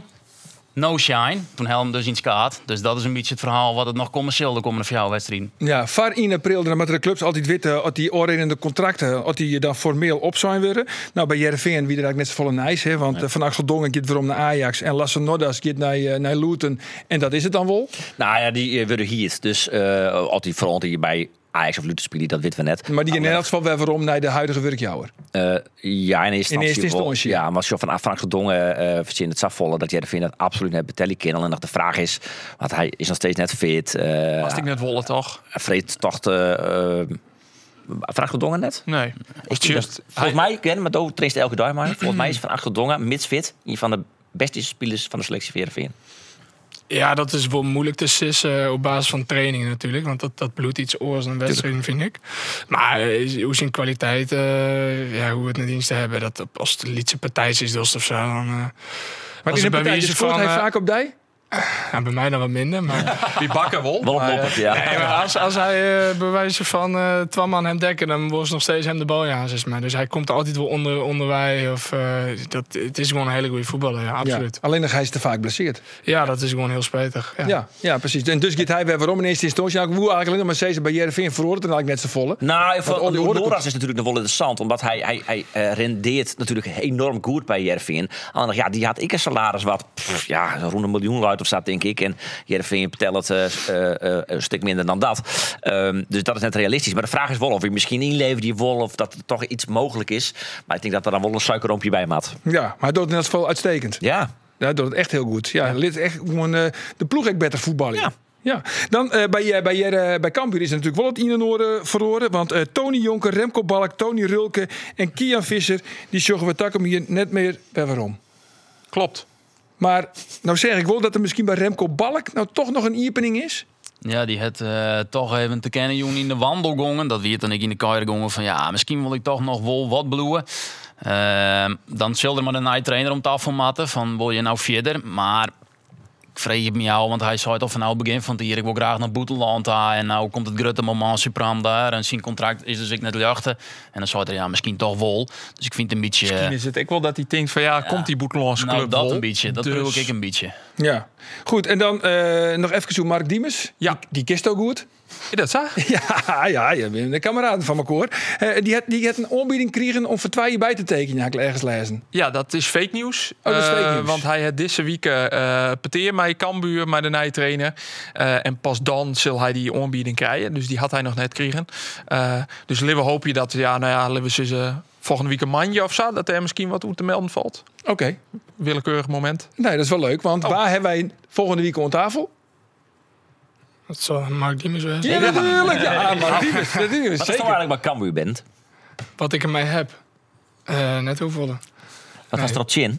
no shine. Toen helde hem dus in skaat. Dus dat is een beetje het verhaal wat het nog commercieel de komende vier wedstrijden. Ja, var in april dan moeten de clubs altijd weten of die oorredende contracten, of die dan formeel op zijn worden. Nou, bij Heerenveen wie er eigenlijk net zo volle nijs, hè, want ja. Van Axel Dongen gaat weer naar Ajax en Lasse Nordas gaat naar, uh, naar Luton. En dat is het dan wel. Nou ja, die uh, worden hier. Dus uh, als die front hier bij Ajax of Luton spelen, dat weten we net. Maar die in elk geval weer waarom naar de huidige werkjouwer. Uh, ja, in eerste in eerste instantie. instantie. Ja, maar als je van Frank Gedongen uh, verzin het zafvallen dat jij er vindt dat absoluut net betellie kennel. En nog de vraag is, want hij is nog steeds net fit. Uh, Was ik net wollen toch? Vreet toch de. Uh, Frank Gedongen net? Nee. Is die Just, dat, volgens mij, ik ken maar doe traint elke dag maar. Volgens mij is Frank Gedongen mits fit een van de beste spelers van de selectie van Heerenveen. Ja, dat is wel moeilijk te sissen op basis van training natuurlijk. Want dat, dat bloedt iets oors dan wedstrijden, vind ik. Maar uh, hoe zijn kwaliteit, uh, ja, hoe we het net eens te hebben. Dat als het lietse partij is dus of zo. Dan, uh, maar in de partij scoort hij uh, vaak op die? Ja, bij mij dan wat minder. Maar die bakken wel. Wel maar, uh, ja. Nee, maar als, als hij uh, bij wijze van uh, twee man hem dekken, dan wordt nog steeds hem de bal aan. Zeg maar. Dus hij komt er altijd wel onder, onder wij. Of, uh, dat, het is gewoon een hele goede voetballer, ja, absoluut. Ja, alleen nog hij is te vaak blesseerd. Ja, dat is gewoon heel spijtig. Ja, ja, ja precies. En dus gaat hij weer waarom in eerste instantie. Nou, hoe eigenlijk alleen maar steeds bij Heerenveen verhoort het eigenlijk net zo volle. Nou, voor Noras is natuurlijk nog wel interessant, omdat hij, hij, hij uh, rendeert natuurlijk enorm goed bij Heerenveen. Anders, ja, die had ik een salaris wat, pff, ja, rond een miljoen uit of staat, denk ik. En Heerenveen vertelt het uh, uh, een stuk minder dan dat. Um, dus dat is net realistisch. Maar de vraag is wel of je misschien inlevert die wol of dat er toch iets mogelijk is. Maar ik denk dat er dan wel een suikerroompje bij maat. Ja, maar hij doet het in dat geval uitstekend. Ja. Ja, hij doet het echt heel goed. Ja, ja. Echt gewoon uh, de ploeg echt beter voetballen. Ja. Ja, dan uh, bij, uh, bij, uh, bij Cambuur is er natuurlijk wel het in en oren verloren. Want uh, Tony Jonker, Remco Balk, Tony Rulke en Kian Visser, die zorgen we takken hier net meer bij waarom. Klopt. Maar nou zeg ik wel dat er misschien bij Remco Balk nou toch nog een iepening is. Ja, die had uh, toch even te kennen jongen in de wandelgongen. Dat weer dan ik in de keier gongen van ja, misschien wil ik toch nog wel wat bloeien. Uh, dan zal er maar een night trainer om tafel matten van wil je nou verder. Maar ik vreeg het me jou, want hij zei het al van nou begin van het hier. Ik wil graag naar Boeteland aan en nou komt het grote moment supreme daar. En zijn contract is dus ik net luchten. En dan zei hij ja, misschien toch wel. Dus ik vind het een beetje... Misschien is het ik wel dat hij denkt van ja, ja komt die Boetelandse club nou, dat wel. een beetje. Dat dus... bedoel ik een beetje. Ja, goed. En dan uh, nog even zo Mark Diemers. Ja. Die, die kist ook goed. Ja, dat is Ja, ja, je bent een kameraden van elkaar. Uh, die, had, die had een aanbieding gekregen om voor twee jaar bij te tekenen, heb ik ergens lezen. Ja, dat is fake nieuws. Oh, dat is fake uh, nieuws. want hij had deze week uh, peteer met Cambuur, met de nijtrainer. Uh, en pas dan zal hij die aanbieding krijgen. Dus die had hij nog net gekregen. Uh, dus Live hoop je dat, ja, nou ja, Live is uh, volgende week een mandje of zo, dat er misschien wat uit te melden valt. Oké. Okay. Willekeurig moment. Nee, dat is wel leuk, want oh. waar hebben wij volgende week aan tafel? Dat zal Mark Diemers wezen. Ja, natuurlijk. Ja, Mark Diemers. Wat is toch eigenlijk bij Cambuur bent? Wat ik ermee heb. Uh, net hoe volle. Wat was er op chin?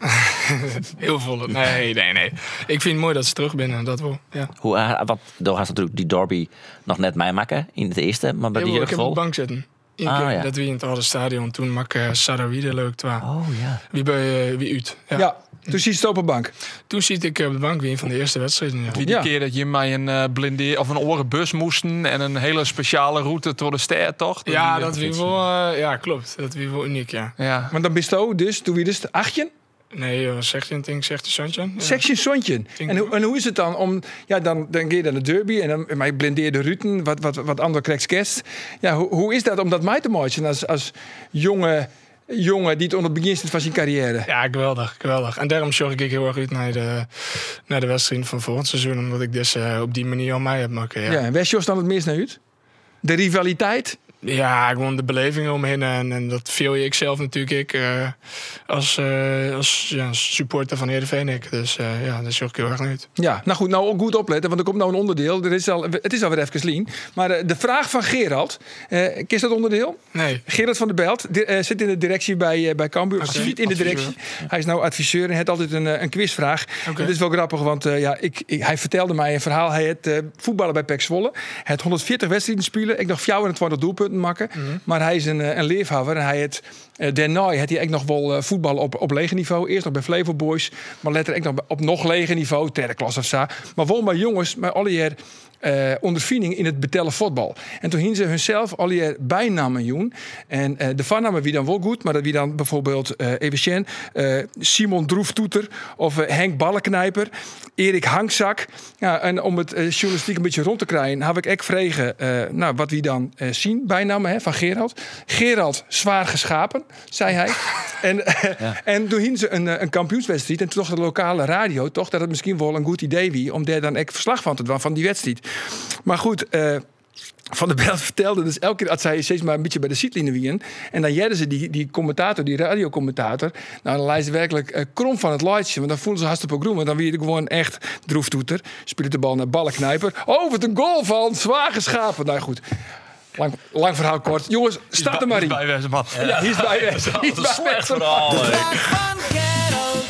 Heel volle. Nee, nee, nee. Ik vind het mooi dat ze terug binnen. Dat wel. Ja. Hoe, uh, wat, door gaat natuurlijk die derby nog net meemaken in het eerste, maar bij ja, die ik heb op de bank zitten. Ah, ja. Dat wie in het oude stadion toen mak uh, Sarawi leuk twa. Oh ja. Wie bij uh, wie uit. Ja. ja. Toen ziet je het op de bank. Toen ziet ik op de bank weer een van de eerste wedstrijden. Ja. Wie die ja. keer dat je mij een uh, blindeer of een orenbus moesten en een hele speciale route door de ster, toch? Dat ja, dat wie wel. Uh, ja, klopt. Dat wie wel uniek, ja. ja. Maar dan bist je dus, toen wie dus de achtje? Nee, uh, section denk zegt de Sontje. Ja. Section Sontje. En, ho- en hoe is het dan om, ja, dan, dan ga je naar de derby en dan maar je blindeerde ruten, wat, wat, wat ander krijgt kerst. Ja, ho- hoe is dat om dat mij te maken als, als jonge jongen die het onder het begin zit van zijn carrière? Ja, geweldig, geweldig. En daarom zorg ik heel erg uit naar de, naar de wedstrijd van volgend seizoen, omdat ik dus uh, op die manier aan mij heb maken. Ja, ja en waar Jos dan het meest naar uit? De rivaliteit? Ja, gewoon de beleving omheen. En, en dat viel ik zelf natuurlijk ik, uh, als, uh, als ja, supporter van Heerenveen. Ik. Dus uh, ja, dat zorg ik heel erg uit. Ja, nou goed, nou ook goed opletten, want er komt nou een onderdeel. Er is al, het is alweer even lien. Maar uh, de vraag van Gerald, uh, is dat onderdeel? Nee. Gerald van der Belt di- uh, zit in de directie bij, uh, bij Cambuur. Okay. Zit in de directie. Ja. Hij is nou adviseur en heeft altijd een, uh, een quizvraag. Okay. Dat is wel grappig, want uh, ja, ik, ik, hij vertelde mij een verhaal. Hij had uh, voetballen bij P E C Zwolle. Hij had honderdveertig wedstrijden spelen. Ik nog vijfentwintig doelpunten maken. Mm-hmm. Maar hij is een, een leefhouwer en hij het uh, daarna had hij echt nog wel uh, voetbal op, op leger niveau. Eerst nog bij Flevo Boys, maar later echt nog op nog leger niveau, derde klas of zo. Maar wel maar jongens, met al die uh, ondervinding in het betellen voetbal. En toen hingen ze hunzelf al die bijnamen doen. En uh, de voornamen wie dan wel goed, maar dat wie dan bijvoorbeeld uh, even zien, uh, Simon Droeftoeter of uh, Henk Ballenknijper, Erik Hangzak. Ja, en om het uh, journalistiek een beetje rond te krijgen, heb ik echt vregen uh, nou, wat wie dan uh, zien bijnamen hè, van Gerald. Gerald zwaar geschapen, zei hij. en, uh, ja. en toen hingen ze een, een kampioenswedstrijd en toen toch de lokale radio toch dat het misschien wel een goed idee was om daar dan echt verslag van te doen van die wedstrijd. Maar goed, uh, Van der Belt vertelde dus elke keer dat zij steeds maar een beetje bij de zietlijnen wien. En dan jedden ze die, die commentator, die radiocommentator. Nou, dan lijst ze werkelijk uh, krom van het lightje. Want dan voelen ze hartstikke groen. Want dan wie je gewoon echt droeftoeter. Speelt de bal naar Ballenknijper. Oh, wat een goal van zwaar geschapen. Nou goed. Lang, lang verhaal kort. Jongens, staat er maar in. Hier is bijwezen, man. Ja, ja, hier is bijwezen. Hier is bijwezen. De vraag van Gerald.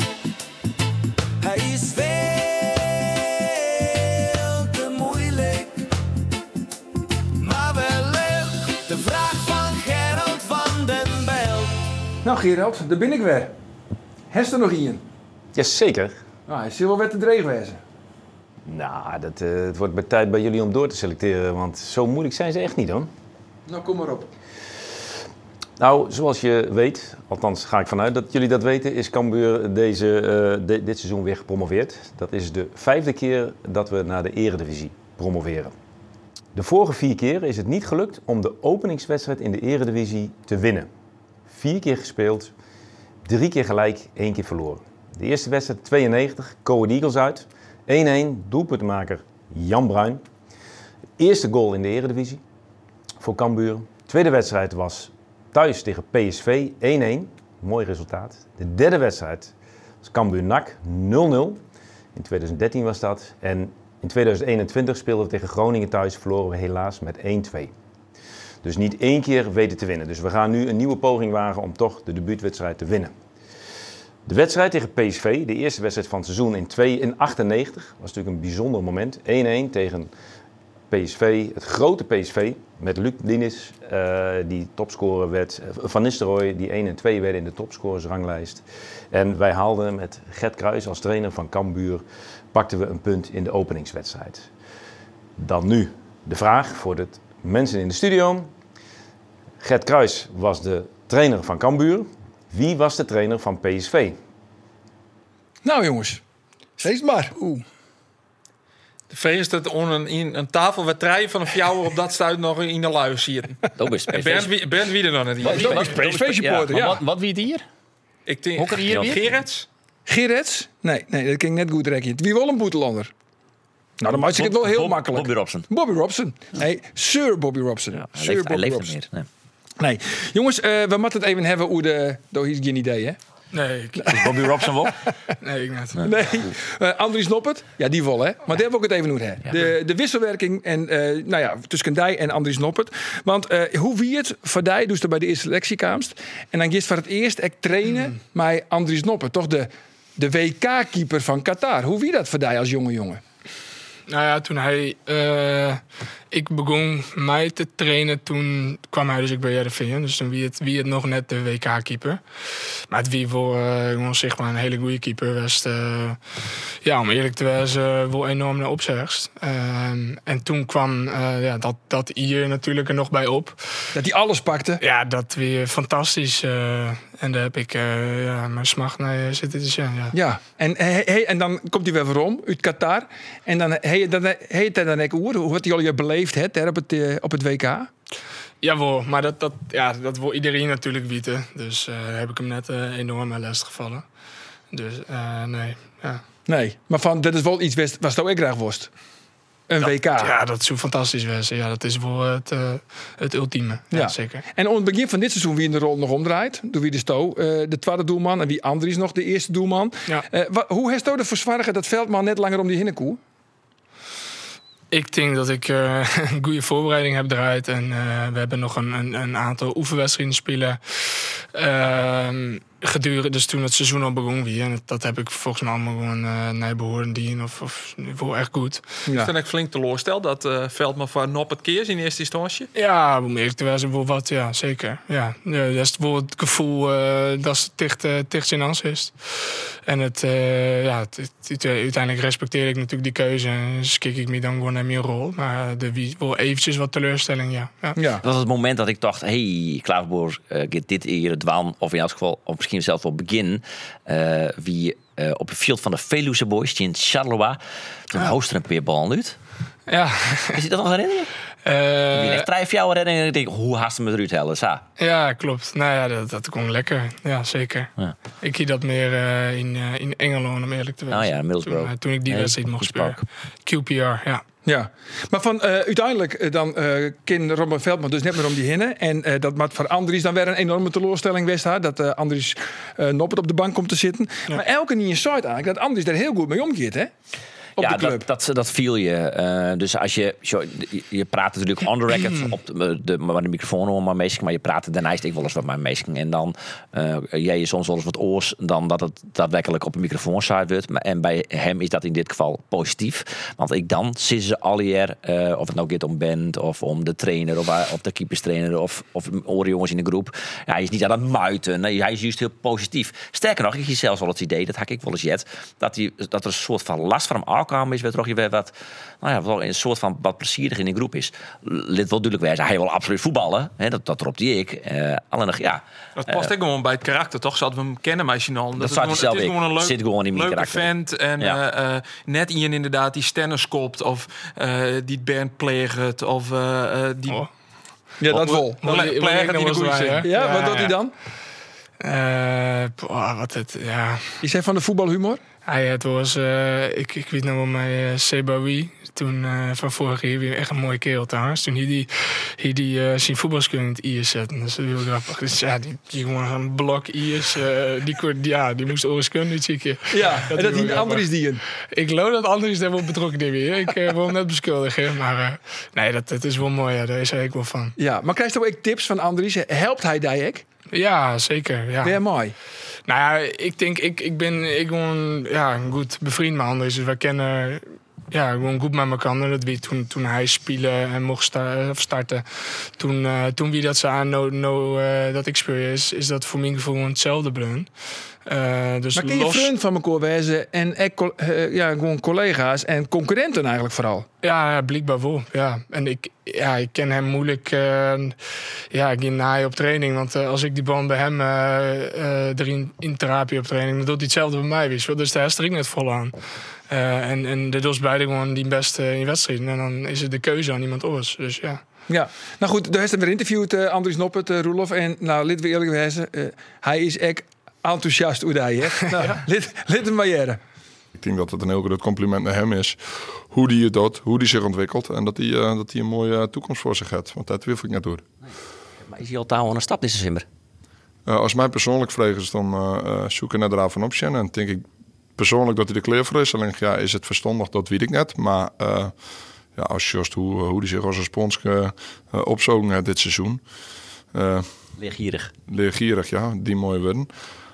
Hij is veel te moeilijk. Maar wellicht de vraag van Gerald van den Belt. Nou Gerald, daar ben ik weer. Hest er nog in? Jazeker. Nou, hij is wel weer te dreig wezen. Nou, dat, uh, het wordt bij tijd bij jullie om door te selecteren, want zo moeilijk zijn ze echt niet, hoor. Nou, kom maar op. Nou, zoals je weet, althans ga ik vanuit dat jullie dat weten, is Cambuur deze, uh, de, dit seizoen weer gepromoveerd. Dat is de vijfde keer dat we naar de Eredivisie promoveren. De vorige vier keer is het niet gelukt om de openingswedstrijd in de Eredivisie te winnen. Vier keer gespeeld, drie keer gelijk, één keer verloren. De eerste wedstrijd tweeënnegentig, Go Ahead Eagles uit. één-één, doelpuntenmaker Jan Bruin. De eerste goal in de Eredivisie voor Cambuur. De tweede wedstrijd was thuis tegen P S V, één-één. Mooi resultaat. De derde wedstrijd was Cambuur N A C, nul nul. In twintig dertien was dat. En in tweeduizend eenentwintig speelden we tegen Groningen thuis. Verloren we helaas met één-twee. Dus niet één keer weten te winnen. Dus we gaan nu een nieuwe poging wagen om toch de debuutwedstrijd te winnen. De wedstrijd tegen P S V, de eerste wedstrijd van het seizoen in, twee, in achtennegentig, was natuurlijk een bijzonder moment. één-één tegen P S V, het grote P S V, met Luc Diniz, uh, die topscorer werd. Van Nistelrooy, die één en twee werden in de topscorersranglijst. En wij haalden met Gert Kruijs als trainer van Cambuur, pakten we een punt in de openingswedstrijd. Dan nu de vraag voor de mensen in de studio. Gert Kruijs was de trainer van Cambuur. Wie was de trainer van P S V? Nou jongens, zeg het maar. Oeh. De feest dat on een, in een tafel werd treien van een fjouwer op dat stuit nog in de luis zitten. Dat is En Bernd, wie- Bernd wie er dan niet? Dat is P S V-supporter, ja. Wat, wat wie het hier? Ik denk Hokker hier weer? Gerrits. Gerrits? Nee, nee, dat ging net goed rekenen. Wie wil een boetelander? Nou, dan maak ik het wel heel Bob- makkelijk. Bobby Robson. Bobby Robson. Nee, Sir Bobby Robson. Ja, hij Sir leeft, hij Bobby leeft Robson. niet meer. Nee. Nee, jongens, uh, we moeten het even hebben hoe de... Daar is geen idee, hè? Nee, ik, Is Bobby Robson wel? nee, ik net. Nee. Uh, Andries Noppert? Ja, die wel, hè? Maar daar hebben we ook het even over. Hè? De, de wisselwerking en, uh, nou ja, tussen Dij en Andries Noppert. Want uh, hoe wie het voor Dij doet er bij de eerste selectiekamst. En dan gist voor het eerst echt trainen mm. met Andries Noppert. Toch de, de W K-keeper van Qatar. Hoe wie dat voor Dij als jonge jongen? Nou ja, toen hij... Uh, ik begon mij te trainen, toen kwam hij dus ik bij Heerenveen. Dus toen wie het, wie het nog net de W K-keeper. Maar het wie voor uh, zeg maar een hele goede keeper was. Uh, ja, om eerlijk te wezen, wel enorm naar opzegst. Uh, en toen kwam uh, ja, dat, dat hier natuurlijk er nog bij op. Dat hij alles pakte? Ja, dat weer fantastisch. Uh, en daar heb ik uh, ja, mijn smacht naar zitten te zien. Ja, ja. En, hey, hey, en dan komt hij weer waarom uit Qatar. En dan heet dan, heet hij dan ook oer. Hoe had hij al je beleefd het, hè, op, het, uh, op het W K? Jawel, maar dat, dat, ja, dat wil iedereen natuurlijk weten. Dus uh, heb ik hem net uh, enorm aan les gevallen. Dus uh, nee, ja. Nee, maar van, dat is wel iets was, was dat ook graag worst. Een dat, W K. Ja, dat is zo fantastisch wezen. Ja, dat is wel het, uh, het ultieme. Ja, ja, zeker. En aan het begin van dit seizoen wie in de rol nog omdraait, door wie de Sto, uh, de tweede doelman, en wie Andries nog de eerste doelman. Ja. Uh, wat, hoe heeft Sto ervoor zorgen dat Veldman net langer om die hinnenkoe? Ik denk dat ik uh, een goede voorbereiding heb eruit. En uh, we hebben nog een, een, een aantal oefenwedstrijden spelen. Uh, gedurende, dus toen het seizoen al begon weer. En dat heb ik volgens mij allemaal gewoon uh, naar behoren dienen. Of, of wel echt goed. Ja. Is dat echt flink teleurgesteld dat uh, Veldman van Nop het keer is in eerste instantie? Ja, om eerlijk te wezen wel wat, ja, zeker. Ja, ja, dat is wel het gevoel uh, dat het dicht, uh, dicht in hand is. En het, uh, ja, het, het, het, uiteindelijk respecteer ik natuurlijk die keuze. En dus kijk ik me dan gewoon naar mijn rol. Maar de wie wel eventjes wat teleurstelling, ja. ja. ja. Dat was het moment dat ik dacht, hey, Klaverboer, uh, get dit hier het dwan. Of in elk geval, of misschien zelfs wel begin. Uh, wie uh, op het veld van de Veluwe Boys in Charleroi. Toen ah. hoostte een paar bal uit. Ja. Is je dat nog herinneren? Uh, die echt drie, vier jaar herinneren. Ik denk, hoe haast me eruit hellen? Zo. Ja, klopt. Nou ja, dat, dat kon lekker. Ja, zeker. Ja. Ik zie dat meer uh, in, uh, in Engeland, om eerlijk te wezen. Oh ja, Middlesbrough. Toen, uh, toen ik die wedstrijd mocht spelen. Q P R, ja. Ja, maar van uh, uiteindelijk uh, dan uh, kan Robin Veldman dus net meer om die hinnen. En uh, dat maakt voor Andries dan weer een enorme teleurstelling west haar. Dat uh, Andries uh, Noppert op de bank komt te zitten. Ja. Maar elke niet in site eigenlijk dat Andries daar heel goed mee omgeeft, hè? Op ja, de club. Dat, dat, dat viel je. Uh, dus als je, je... Je praat natuurlijk on the record op de, de, de microfoon om maar meestal, maar je praat daarna ik wel eens wat mijn meestal. En dan uh, jij je soms wel eens wat oors dan dat het daadwerkelijk op een microfoon saai wordt. En bij hem is dat in dit geval positief. Want ik dan zitten ze al hier, uh, of het nou gaat om band of om de trainer of, of de keeperstrainer of, of orenjongens in de groep. Ja, hij is niet aan het muiten. Nee, hij is juist heel positief. Sterker nog, ik zie zelfs wel het idee, dat had ik wel eens jet, dat, hij, dat er een soort van last van hem aankwam is, werd toch je weer wat, nou ja, wel een soort van wat plezierig in de groep is. Lid wel duidelijk wijzen, hij wil absoluut voetballen. Hè, dat, dat roept ik. Uh, alleen nog, ja. Dat past uh, gewoon bij het karakter, toch? Zouden we hem kennen, meisje al. Dat, dat zou hij zelf. Het is gewoon een leuk, zit gewoon in leuke vent. En ja. uh, uh, net Ian inderdaad die stennis kopt. Of uh, die het band pleegt. Of uh, uh, die... Oh. Ja, dat wel. Plegen die de goede zin. Ja, ja, wat doet hij dan? Uh, oh, wat het, ja. Is hij van de voetbalhumor? Hij het was, uh, ik, ik weet nog wel mijn uh, Sebawi, toen uh, van vorig jaar weer echt een mooie kerel trouwens. Toen hij die, hij die uh, zijn voetbalskunde in het I S zetten. Dat is heel grappig. Dus ja, die, die gewoon een blok I S, uh, die, ja, die moest oorlogkunde uitzieken. Ja, dat en dat die Andries die in. Ik geloof dat Andries daar wel betrokken is weer. Ik uh, wil hem net beschuldigen, maar uh, nee, dat, dat is wel mooi. Ja, daar is hij ook wel van. Ja, maar krijg je ook tips van Andries? Helpt hij die ook? Ja, zeker. Ja. Weer mooi. Nou ja, ik denk, ik, ik ben ik gewoon ja, een goed bevriend met Andries. Dus wij kennen ja, gewoon goed met elkaar. Dat wie toen, toen hij spelen en mocht sta, of starten. Toen, uh, toen wie dat ze aan no, no, uh, dat ik speel is, is dat voor mijn gevoel gewoon hetzelfde blun. Uh, dus maar ken je los... vriend van elkaar wezen en ek, uh, ja, gewoon collega's en concurrenten eigenlijk vooral? Ja, ja, blijkbaar wel. Ja. En ik, ja, ik ken hem moeilijk. Uh, ja, ik ging naaien op training. Want uh, als ik die band bij hem uh, uh, erin in therapie op training, dan doet hij hetzelfde bij mij. Weet je wel. Dus daar strik ik net vol aan. Uh, en, en dat was beide gewoon die beste in wedstrijden. En dan is het de keuze aan iemand anders. Dus ja. Ja, nou goed, daar heeft hem weer interviewd, uh, Andries Noppert, uh, Roelof. En nou, laten we eerlijk wezen, uh, hij is echt enthousiast hoe hij hè. Nou, ja. Lid, lid hem maar jaren. Ik denk dat het een heel groot compliment naar hem is. Hoe die het doet, hoe die zich ontwikkelt. En dat hij, uh, dat hij een mooie uh, toekomst voor zich heeft. Want dat wil ik net doen. Nee. Maar is hij al taal aan een stap deze zomer? Uh, als mij persoonlijk vragen is, dan uh, uh, zoeken naar de raad van optie. En denk ik persoonlijk dat hij de kleur voor is. Alleen ja, is het verstandig, dat weet ik net. Maar uh, ja, als just hoe, hoe hij zich als een spons uh, uh, opzogen uh, dit seizoen. Uh, leergierig. Leergierig, ja. Die mooie woorden.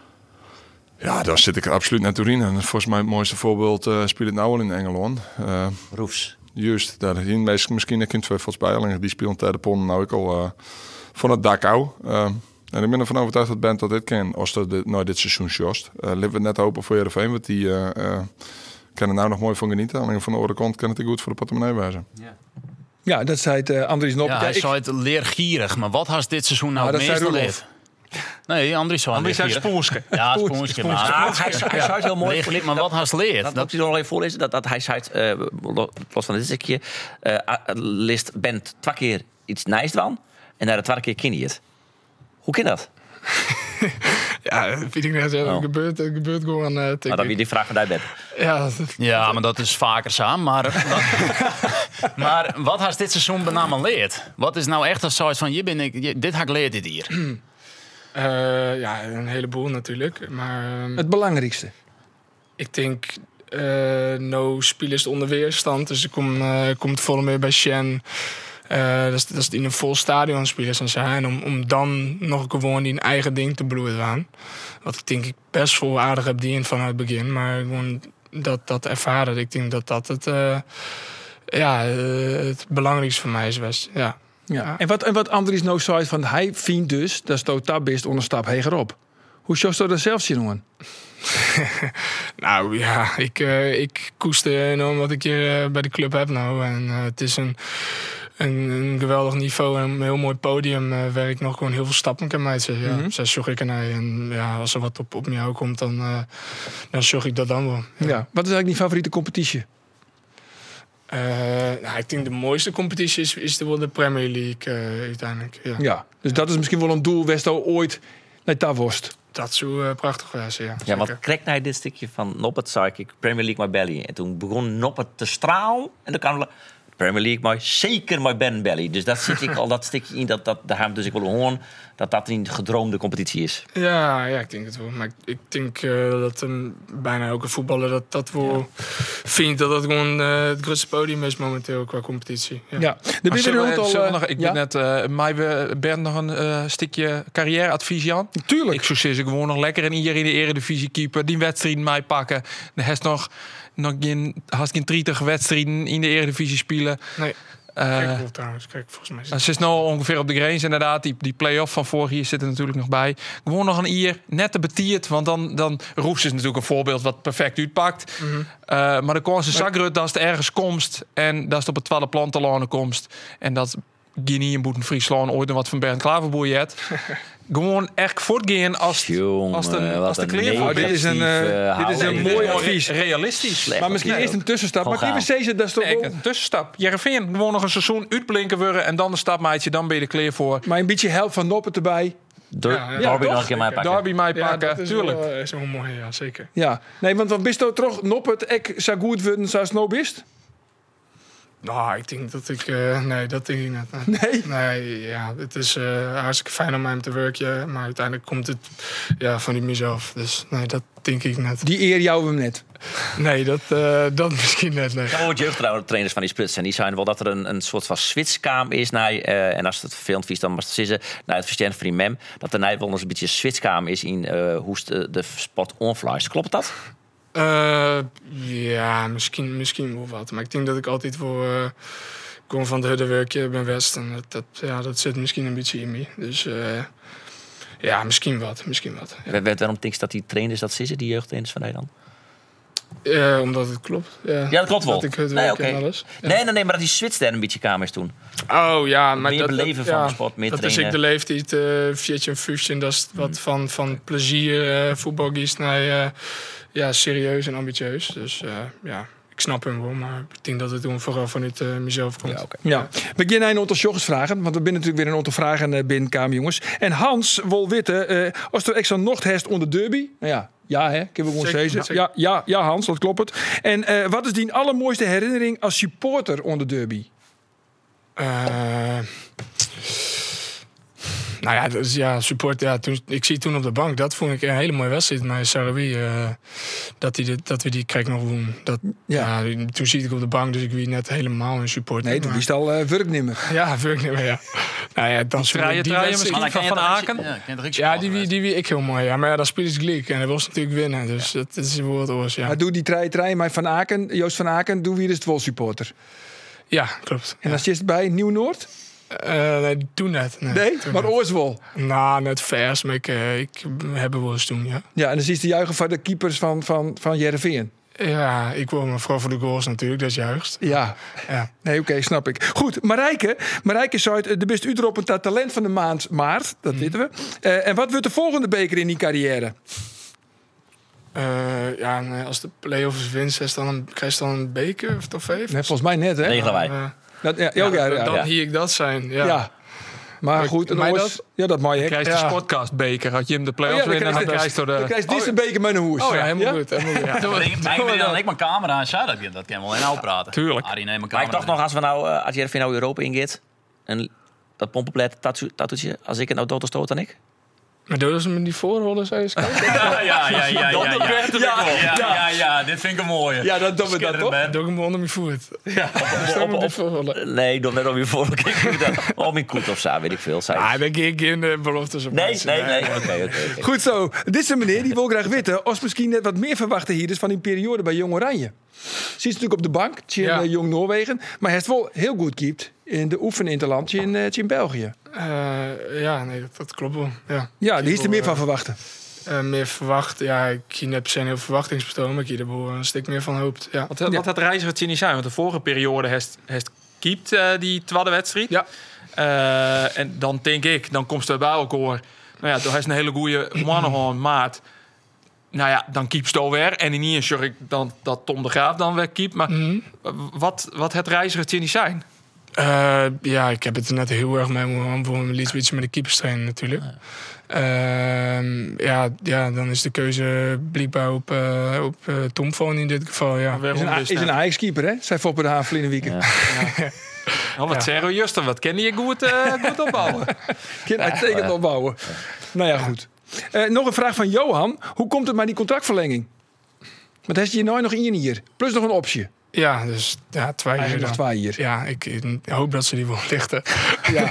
Ja, daar zit ik er absoluut net doorheen. En volgens mij het mooiste voorbeeld uh, speelt het nou al in Engeland. Uh, Roefs. Juist, daar zien mensen misschien een twijfels bij. Alleen die spelen tegen de pon nou ik al uh, van het dak uit. Uh, en ik ben ervan overtuigd dat Bent dat dit kan als dat dit, nou, dit seizoen jost. Uh, Laten we net hopen voor Heerenveen, want die uh, uh, kan er nou nog mooi van genieten. Alleen van de andere kant kan het goed voor de portemonnee wijzen. Ja. Ja, dat zei het uh, Andries Noppert. Ja, hij ja, zei het leergierig, maar wat has dit seizoen nou, nou het meest geleerd? Nee, Andries zou Andries zei Spoenske. Ja, Spoenske. Maar ja, hij zei het heel mooi. Leer, maar wat has leerd? Dat moet hij nog even voorlezen. Dat, dat hij zei, uh, los van dit stukje, uh, list bent twee keer iets nice van en naar de tweede keer ken je het. Hoe kan dat? Ja, dat vind ik net zo. Het gebeurt, het gebeurt gewoon. Uh, maar dan wie die vraag van daar bent. Ja, ja, maar dat is vaker samen. Maar, dat, maar wat has dit seizoen benamen leerd? Wat is nou echt een soort van, je ben ik, je, dit had ik leerd dit hier? Uh, ja, een heleboel natuurlijk. Maar, um, het belangrijkste? Ik denk, uh, no spelers onder weerstand. Dus ik kom, uh, komt volle meer bij Shen. Uh, dat, is, dat is in een vol stadion spelen en zijn. Om, om dan nog gewoon die eigen ding te bloeien aan. Wat ik denk ik best vol aardig heb die in vanuit het begin. Maar gewoon dat, dat ervaren. Ik denk dat dat het, uh, ja, uh, het belangrijkste voor mij is best. Ja. Ja. Ja. En wat, en wat Andries nou zei van hij vindt dus dat Stoota best onder stap hegerop. Hoe zou je dat zelf zien, jongen? Nou ja, ik, uh, ik koester enorm wat ik hier uh, bij de club heb nou. En uh, het is een, een, een geweldig niveau en een heel mooi podium uh, waar ik nog gewoon heel veel stappen kan maken. Ja, mm-hmm. Zo zorg ik ernaar. En ja, als er wat op, op mij komt, dan, uh, dan zorg ik dat dan wel. Ja. Ja. Wat is eigenlijk die favoriete competitie? Uh, nou, ik denk de mooiste competitie is, is de, wel de Premier League uh, uiteindelijk. Ja. Ja, dus dat is misschien wel een doel Westo ooit naar Tavost. Dat zou uh, prachtig wezen, ja. Ja, want kreeg naar dit stukje van Noppert, zei ik, Premier League my belly. En toen begon Noppert te stralen. En dan kwam Premier League my zeker my Ben belly. Dus dat zit ik al dat stukje in, dat, dat, daar dus ik wil horen dat dat een gedroomde competitie is. Ja, ja, ik denk het wel. Maar ik, ik denk uh, dat um, bijna elke voetballer dat, dat wel ja. vindt dat dat gewoon uh, het grootste podium is momenteel qua competitie. Ja, ja. De zullen we, al, zullen we uh, nog, ik ja? ben net, uh, mij Bernd nog een uh, stukje carrièreadvies aan. Tuurlijk. Ik zou zeggen, gewoon nog lekker in hier in de Eredivisie keeper, die wedstrijd mij pakken. Dan heeft nog nog geen, had geen drietig wedstrijden in de Eredivisie spelen. Nee. Uh, Kijk, wel, trouwens. Kijk, volgens mij. Ze is nou ongeveer op de grens inderdaad. Die, die play-off van vorig jaar zit er natuurlijk nog bij. Gewoon nog een ier, net te betiert. Want dan, dan Roefs is natuurlijk een voorbeeld wat perfect uitpakt. Mm-hmm. Uh, maar de kans is zagrut dat het ergens komst. En dat het op het twaalfde plantenlonen komst. En dat Guinea en Boeten Friesland ooit nog wat van Bernd Klaverboer jet. Gewoon echt voortgaan als, Jongen, als de, als de kleer. Oh, dit is een, uh, dit is een mooi advies. Realistisch. Slecht. Maar misschien nee, eerst een tussenstap. Maar even zeggen, dat is toch nee, een tussenstap. Heerenveen gewoon nog een seizoen uitblinken worden en dan de stap maatje, dan ben je er klaar voor. Maar een beetje help van Noppert erbij. Door, ja, ja, Darby nog een keer mij pakken. Darby mij pakken, ja, dat is tuurlijk. Wel, is wel mooi, ja, zeker. Ja, nee, want wat bist toch Noppert, ik zou goed worden zoals het nou bist? Nou, ik denk dat ik... Uh, nee, dat denk ik net. Nee? Nee, nee ja, het is uh, hartstikke fijn om met hem te werken. Maar uiteindelijk komt het ja, van mezelf. Dus nee, dat denk ik net. Die eer jou hem net? Nee, dat, uh, dat misschien net. Nee. Ja, wat jeugdtrainers van die splits en die zijn wel dat er een, een soort van switchkamer is. Naar, uh, en als het vervelend vies dan maar zitten naar het verstand van die mem. Dat er nou wel eens een beetje een switchkamer is in uh, hoe de, de sport onfluist. Klopt dat? Uh, ja, misschien, misschien wel wat. Maar ik denk dat ik altijd voor uh, kom van het huddenwerkje ben West. En dat, dat, ja, dat zit misschien een beetje in me. Dus uh, ja, misschien wat. Misschien wat ja. Waarom denk je dat die trainers dat zitten, die jeugdtrainers van Nederland? Uh, omdat het klopt. Ja, ja dat klopt wel. Dat ik het nee, okay. en alles. Ja. Nee, nee, nee, maar dat die switch daar een beetje kamer is toen. Oh ja, maar meer dat, beleven dat, van ja, de sport, meer dat trainen. is ik de leeftijd, uh, veertien, vijftien, dat is wat mm. van, van plezier, uh, voetbal is naar uh, ja, serieus en ambitieus. Dus uh, ja, ik snap hem wel, maar ik denk dat het toen vooral vanuit uh, mezelf komt. Ja, okay. ja. We beginnen een aantal vragen, want we binnen natuurlijk weer een aantal vragen uh, binnen Kamer, jongens. En Hans wil weten, uh, als er extra nog herst onder derby, nou ja. Ja, hè? Kunnen we gewoon zeggen. Ja, ja, ja, Hans, dat klopt het. En uh, wat is die allermooiste herinnering als supporter onder derby? Uh, nou ja, dus ja, support. Ja, toen, ik zie toen op de bank. Dat vond ik een hele mooie wedstrijd. Maar Sarawi, uh, dat, die, dat we die krijg nog doen. Dat, ja. ja, toen zie ik op de bank, dus ik wie net helemaal een supporter. Nee, toen is het al uh, Wurknimmer. Ja, Wurknimmer, ja. Nou ja, dan draaien, draaien misschien van Van Aken. Ja, ja, die wie, die wie ik heel mooi. Ja, maar ja, dat speelt is gelijk en hij was natuurlijk winnen. Dus ja. dat is wel wat oors. Ja. Maar doe die trein, trein, maar Van Aken, Joost Van Aken, doe wie dus het wel supporter. Ja, klopt. En dan zit bij Nieuw-Noord? Uh, nee, toen net. Nee, nee toen maar net. Oors wel? Nou, net vers, maar ik, uh, ik heb wel eens toen, ja. Ja, en dan zie je de juichen van de keepers van, van, van Heerenveen. Ja, ik wil me vooral voor de goals natuurlijk, dat is juist. Ja, ja. Nee, oké, okay, snap ik. Goed, Marijke. Marijke zei het, de best Utrecht het talent van de maand maart, dat mm. weten we. Uh, en wat wordt de volgende beker in die carrière? Uh, ja, nee, als de play-offs winst, is dan, krijg je dan een beker of trofee? Nee, volgens mij net, hè? Regelen wij. Uh, dat, ja, ja, ja, ja, dan ja. hier ik dat zijn, ja. ja. Maar goed, maar oors, dat, ja, dat mag je. Dan krijg je ja. de Sportcast-beker. Had je hem de play-offs oh, ja, winnen, dan krijg je de... Dan krijg je deze beker met een hoes. Oh ja, helemaal ja? goed. Helemaal goed. Ja. Doe, ik ben dan ik mijn camera en zei dat dat kan wel in nou praten. Tuurlijk. Arie, neem mijn maar ik toch nog, als we nou, uh, als je er nou Europa ingaat, en dat pompoplet tattoetje, als ik het nou dood of stoot dan ik? Maar doe ze me die voorrollen, zou je eens ja, ja, ja, ja, ja, ja. Ja, ja, ja, dit vind ik een mooie. Ja, dat doen we dat toch? Doe ik hem onder mijn voet. Ja, op, op, op, nee, doe net op je voet. Om mijn koet of zo, weet ik veel. Ah, dan ga ik in de beloftes op. Nee, nee, nee. Oké, okay, okay, okay. Goed zo. Dit is een meneer die wil graag weten, als misschien net wat meer verwachten hier is van die periode bij Jong Oranje. Ze is natuurlijk op de bank, in ja. Jong Noorwegen, maar hij heeft wel heel goed keept in de oefeninterlandje in, in België. Uh, ja, nee, dat, dat klopt wel. Ja, ja die is er meer van verwachten. Uh, meer verwacht, ja, ik zie net per se heel verwachtingspersoon, maar ik hier er wel een stuk meer van hoopt. Ja. Wat, wat ja. had reiziger niet zijn? Want de vorige periode heeft heeft keept uh, die tweede wedstrijd. Ja. Uh, en dan denk ik, dan komt ze bij elkaar. Nou ja, toen heeft een hele goede man maat. Nou ja, dan keept ze weer. En in niet een dan dat Tom de Graaf dan weer keept. Maar mm-hmm. wat, wat het reiziger niet zijn? Uh, ja, ik heb het er net heel erg mee om iets met de keepers trainen natuurlijk. Ja. Uh, ja, ja, dan is de keuze blijkbaar op, uh, op uh, Tom Foon in dit geval. Ja. Is een, is een Ajax-keeper, hè? Zij Foppe de Havel in een weekend. Ja. Ja. Oh, wat ja. serieus dan? Wat ken je goed, uh, goed opbouwen? Kan uitstekend ja. opbouwen. Nou ja, goed. Uh, nog een vraag van Johan. Hoe komt het met die contractverlenging? Want hij is hier nou nog in hier. Plus nog een optie. Ja, dus ja, twee Eigenlijk nog twee hier. Ja, ik, ik hoop dat ze die wel lichten. Ja.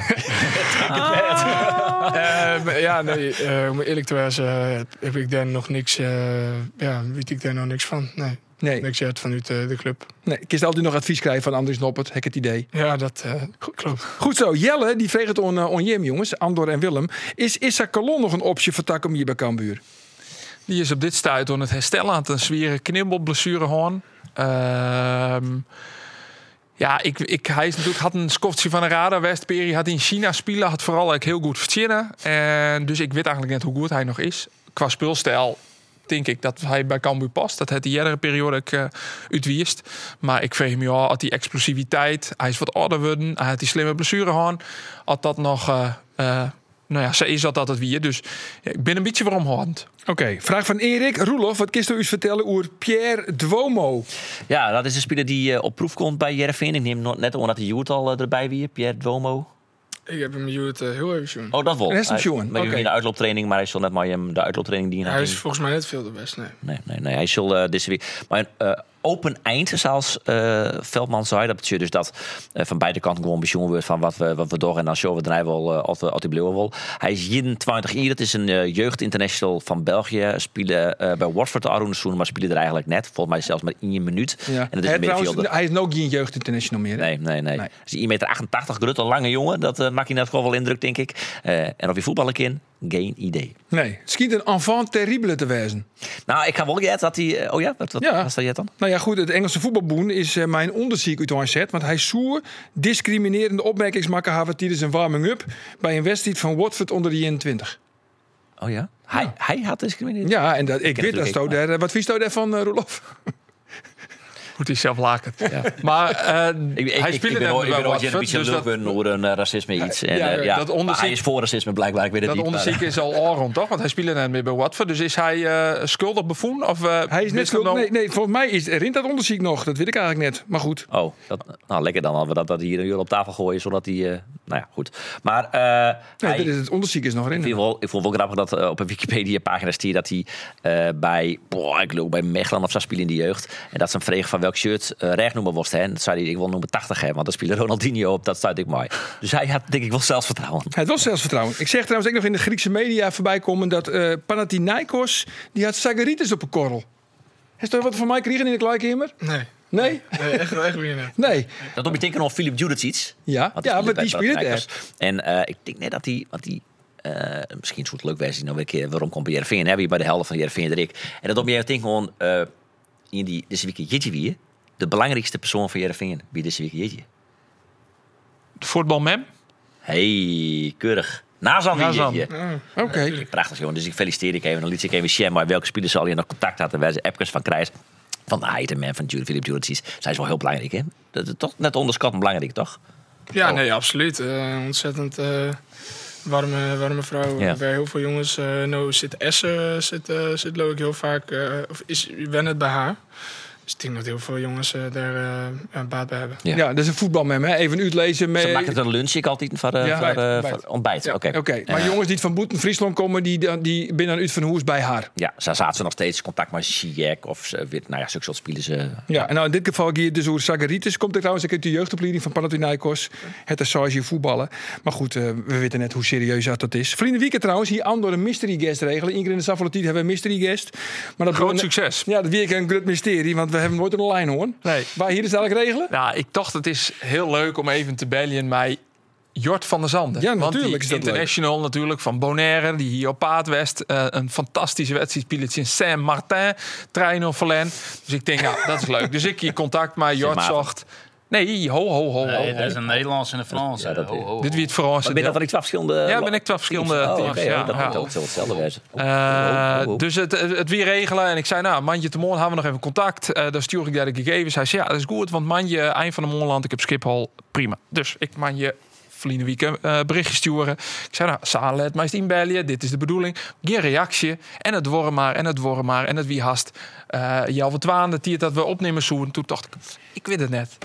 uh, ja, nee, uh, om eerlijk te wezen heb ik daar nog niks, uh, ja, weet ik daar nog niks van. Nee. Nee. Niks uit vanuit uh, de club. Nee, ik altijd nog advies krijgen van Andries Noppert, heb ik het idee. Ja, dat uh, klopt. Goed zo. Jelle, die vreeg het on, uh, on Jim, jongens. Andor en Willem. Is Issa Kalon nog een optie voor Takkum hier bij Cambuur? Die is op dit stuit door het herstellen aan het zwieren knibbelblessure hoorn. Uh, ja, ik, ik, hij is natuurlijk, had een skoftie van een radar. Westperi had in China spelen, had vooral ik heel goed verzinnen. En dus ik weet eigenlijk net hoe goed hij nog is. Qua speelstijl denk ik dat hij bij Cambuur past. Dat het die jaren periode ik uh, uitwiest. Maar ik vreeg me ja, had die explosiviteit. Hij is wat ouder worden. Hij had die slimme blessure hoorn. Had dat nog uh, uh, Nou ja, ze is dat altijd weer. Dus ja, ik ben een beetje veromhand. Oké, okay, vraag van Erik. Roelof, wat kun je ons vertellen over Pierre Duomo? Ja, dat is een speler die uh, op proef komt bij Heerenveen. Ik neem net omdat de Joert al uh, erbij weer. Pierre Duomo. Ik heb hem Joert uh, heel even zien. Oh, dat wel. Hij is hem zien. Hij okay. in de uitlooptraining, maar hij zal net maar hem de uitlooptraining die hij is volgens mij net veel de best, nee. Nee, nee, nee. Hij zal uh, deze week. Maar uh, open eind, zoals uh, Veldman zei. Dat betekent dus dat uh, van beide kanten gewoon besjoen wordt van wat we, wat we door en dan show we daarna wel uh, of hij bleven wil. Hij is eenentwintig jaar. Het is een uh, jeugdinternational van België. Spelen uh, bij Watford de Arroen Soen, maar spelen er eigenlijk net. Volgens mij zelfs maar één minuut. Ja. En dat is hij, een trouwens, hij is nog geen jeugdinternational meer. Hè? Nee, nee, nee. nee. Is één meter achtentachtig, grote, lange jongen. Dat uh, maakt je net gewoon wel indruk, denk ik. Uh, en of je voetballen kan, geen idee. Nee, het schiet een enfant terrible te wezen. Nou, ik ga wel jet dat hij... Uh, oh ja, wat, wat ja. was dat jet dan? Nou ja, goed, het Engelse voetbalboen is uh, mijn onderzoek uit aanzet. Want hij zoer discriminerende opmerkingen maken hebben tijdens een warming-up bij een wedstrijd van Watford onder de eenentwintig. Oh ja? Hij, ja. hij had discriminerend? Ja, en dat, ik, ik weet dat zo daar. Wat vies je daarvan, uh, Roelof? Moet hij zelf laken. Ja. Maar uh, ik, ik, hij ik, speelde ik ben net bij Watford. Dus dat over een uh, racisme iets. En, ja, uh, ja, dat onderzoek, hij is voor racisme blijkbaar. Ik weet het dat niet. Dat onderzoek is al rond, toch? Want hij speelde net meer bij Watford. Dus is hij uh, schuldig bevonden? Of, uh, hij is net schuldig. Nee, nee, volgens mij is er in dat onderzoek nog. Dat weet ik eigenlijk net. Maar goed. Oh, dat, nou lekker dan. Dat we dat, dat hier op tafel gooien. Zodat hij... Uh, nou ja, goed. Maar... Uh, nee, hij, dit is het onderzoek is nog erin. Ik, vind wel, ik vond het wel grappig dat uh, op een Wikipedia-pagina stier dat hij uh, bij... Boah, ik geloof bij Mechelen of zo spelen in de jeugd. En dat ze hem vregen van welk shirt uh, recht noemen was. Hè. Dat zei hij, ik wil nummer tachtig hebben. Want daar speelde Ronaldinho op. Dat staat ik mooi. Dus hij had denk ik wel zelfvertrouwen. Hij had wel zelfvertrouwen. Ik zeg trouwens ook nog in de Griekse media voorbij komen dat uh, Panathinaikos die had Sagaritis op een korrel. Heeft er wat van mij kregen in de kleedkamer? Nee. Nee? Nee, echt, echt weer niet. Nee. Dat doe je denken nog Filip Djuricic. Ja, ja maar die speelt daar. En uh, ik denk net dat hij... Want die, uh, misschien een soort leuk wijze nog een keer waarom komt bij Heerenveen. Hebben we bij de helft van Heerenveen en ik. En dat doe je denk gewoon uh, in die deze week Jitje weer. De belangrijkste persoon van Heerenveen bij deze week Jitje. De voetbalmem? Hey, keurig. Nazan weer Jitje. Oké. Okay. Prachtig jongen. Dus ik feliciteer ik even. Dan liet ik even share maar welke spelers al je nog contact hadden. Wij zijn appjes van Krijs. Van de Heiterman, van Filip Djuricic. Zij is wel heel belangrijk, hè? Dat is toch net onderschatten belangrijk, toch? Ja, oh. nee, absoluut. Uh, ontzettend uh, warme, warme vrouw. Ja. Bij heel veel jongens. Uh, nou zit Essen, zit, uh, zit loop ik heel vaak. Uh, of is wennen bij haar. Dus ik denk dat heel veel jongens uh, daar uh, baat bij hebben. Ja, ja, dat is een voetbalmem, hè? Even uitlezen. Mee... Ze maken het een lunch, ik altijd, voor, uh, ja, voor, uh, voor ontbijt. Ja. Oké. Okay. Okay. Maar uh, jongens die van Boeten, Friesland komen, die, die binnen uit van Hoes bij haar. Ja, ze zaten ze nog steeds contact met Ziyech of ze, nou ja, zulke soort spelen ze. Ja, en nou in dit geval hier dus over Sagaritis komt er trouwens uit de jeugdopleiding van Panathinaikos. Het is zoals je voetballen. Maar goed, uh, we weten net hoe serieus dat is. Vrienden weekend trouwens, hier Andor een mystery guest regelen. Ieder in de Safolotiet hebben we een mystery guest. Maar dat groot we, succes. Ja, dat week een groot mysterie, want we hebben nooit een lijn hoor. Nee. Waar hier is eigenlijk regelen? Nou, ik dacht het is heel leuk om even te bellen met Jort van der Zanden. Ja, want natuurlijk die is dat international leuk. Natuurlijk van Bonaire, die hier op Paardwest uh, een fantastische wedstrijd speelt in Saint-Martin, trein of Verlaine. Dus ik denk, ja, dat is leuk. Dus ik hier contact met Jort zocht. Nee, ho, ho, ho. Nee, ho, dat is een Nederlands en een Frans. Ja, ho, ho, ho. Dit wie het Frans. Ben je dat wel iets verschillende? Ja, ben ik twee verschillende oh, teams. Okay, ja, dat ja. moet ook zo hetzelfde wezen. Uh, oh, oh, oh. Dus het, het weer regelen. En ik zei, nou, mandje te morgen hebben we nog even contact. Uh, dan stuur ik daar de gegevens. Hij zei, ja, dat is goed, want mandje, eind van de Moorland, ik heb Schiphol, prima. Dus ik mandje verleden weekend uh, berichtje sturen. Ik zei, nou, Salen, het meest inbellen. Dit is de bedoeling. Geen reactie. En het worden maar, en het worden maar. En het wie hast. Uh, Jan van Twaan, de dat we opnemen zoen. Toen dacht ik, ik weet het net.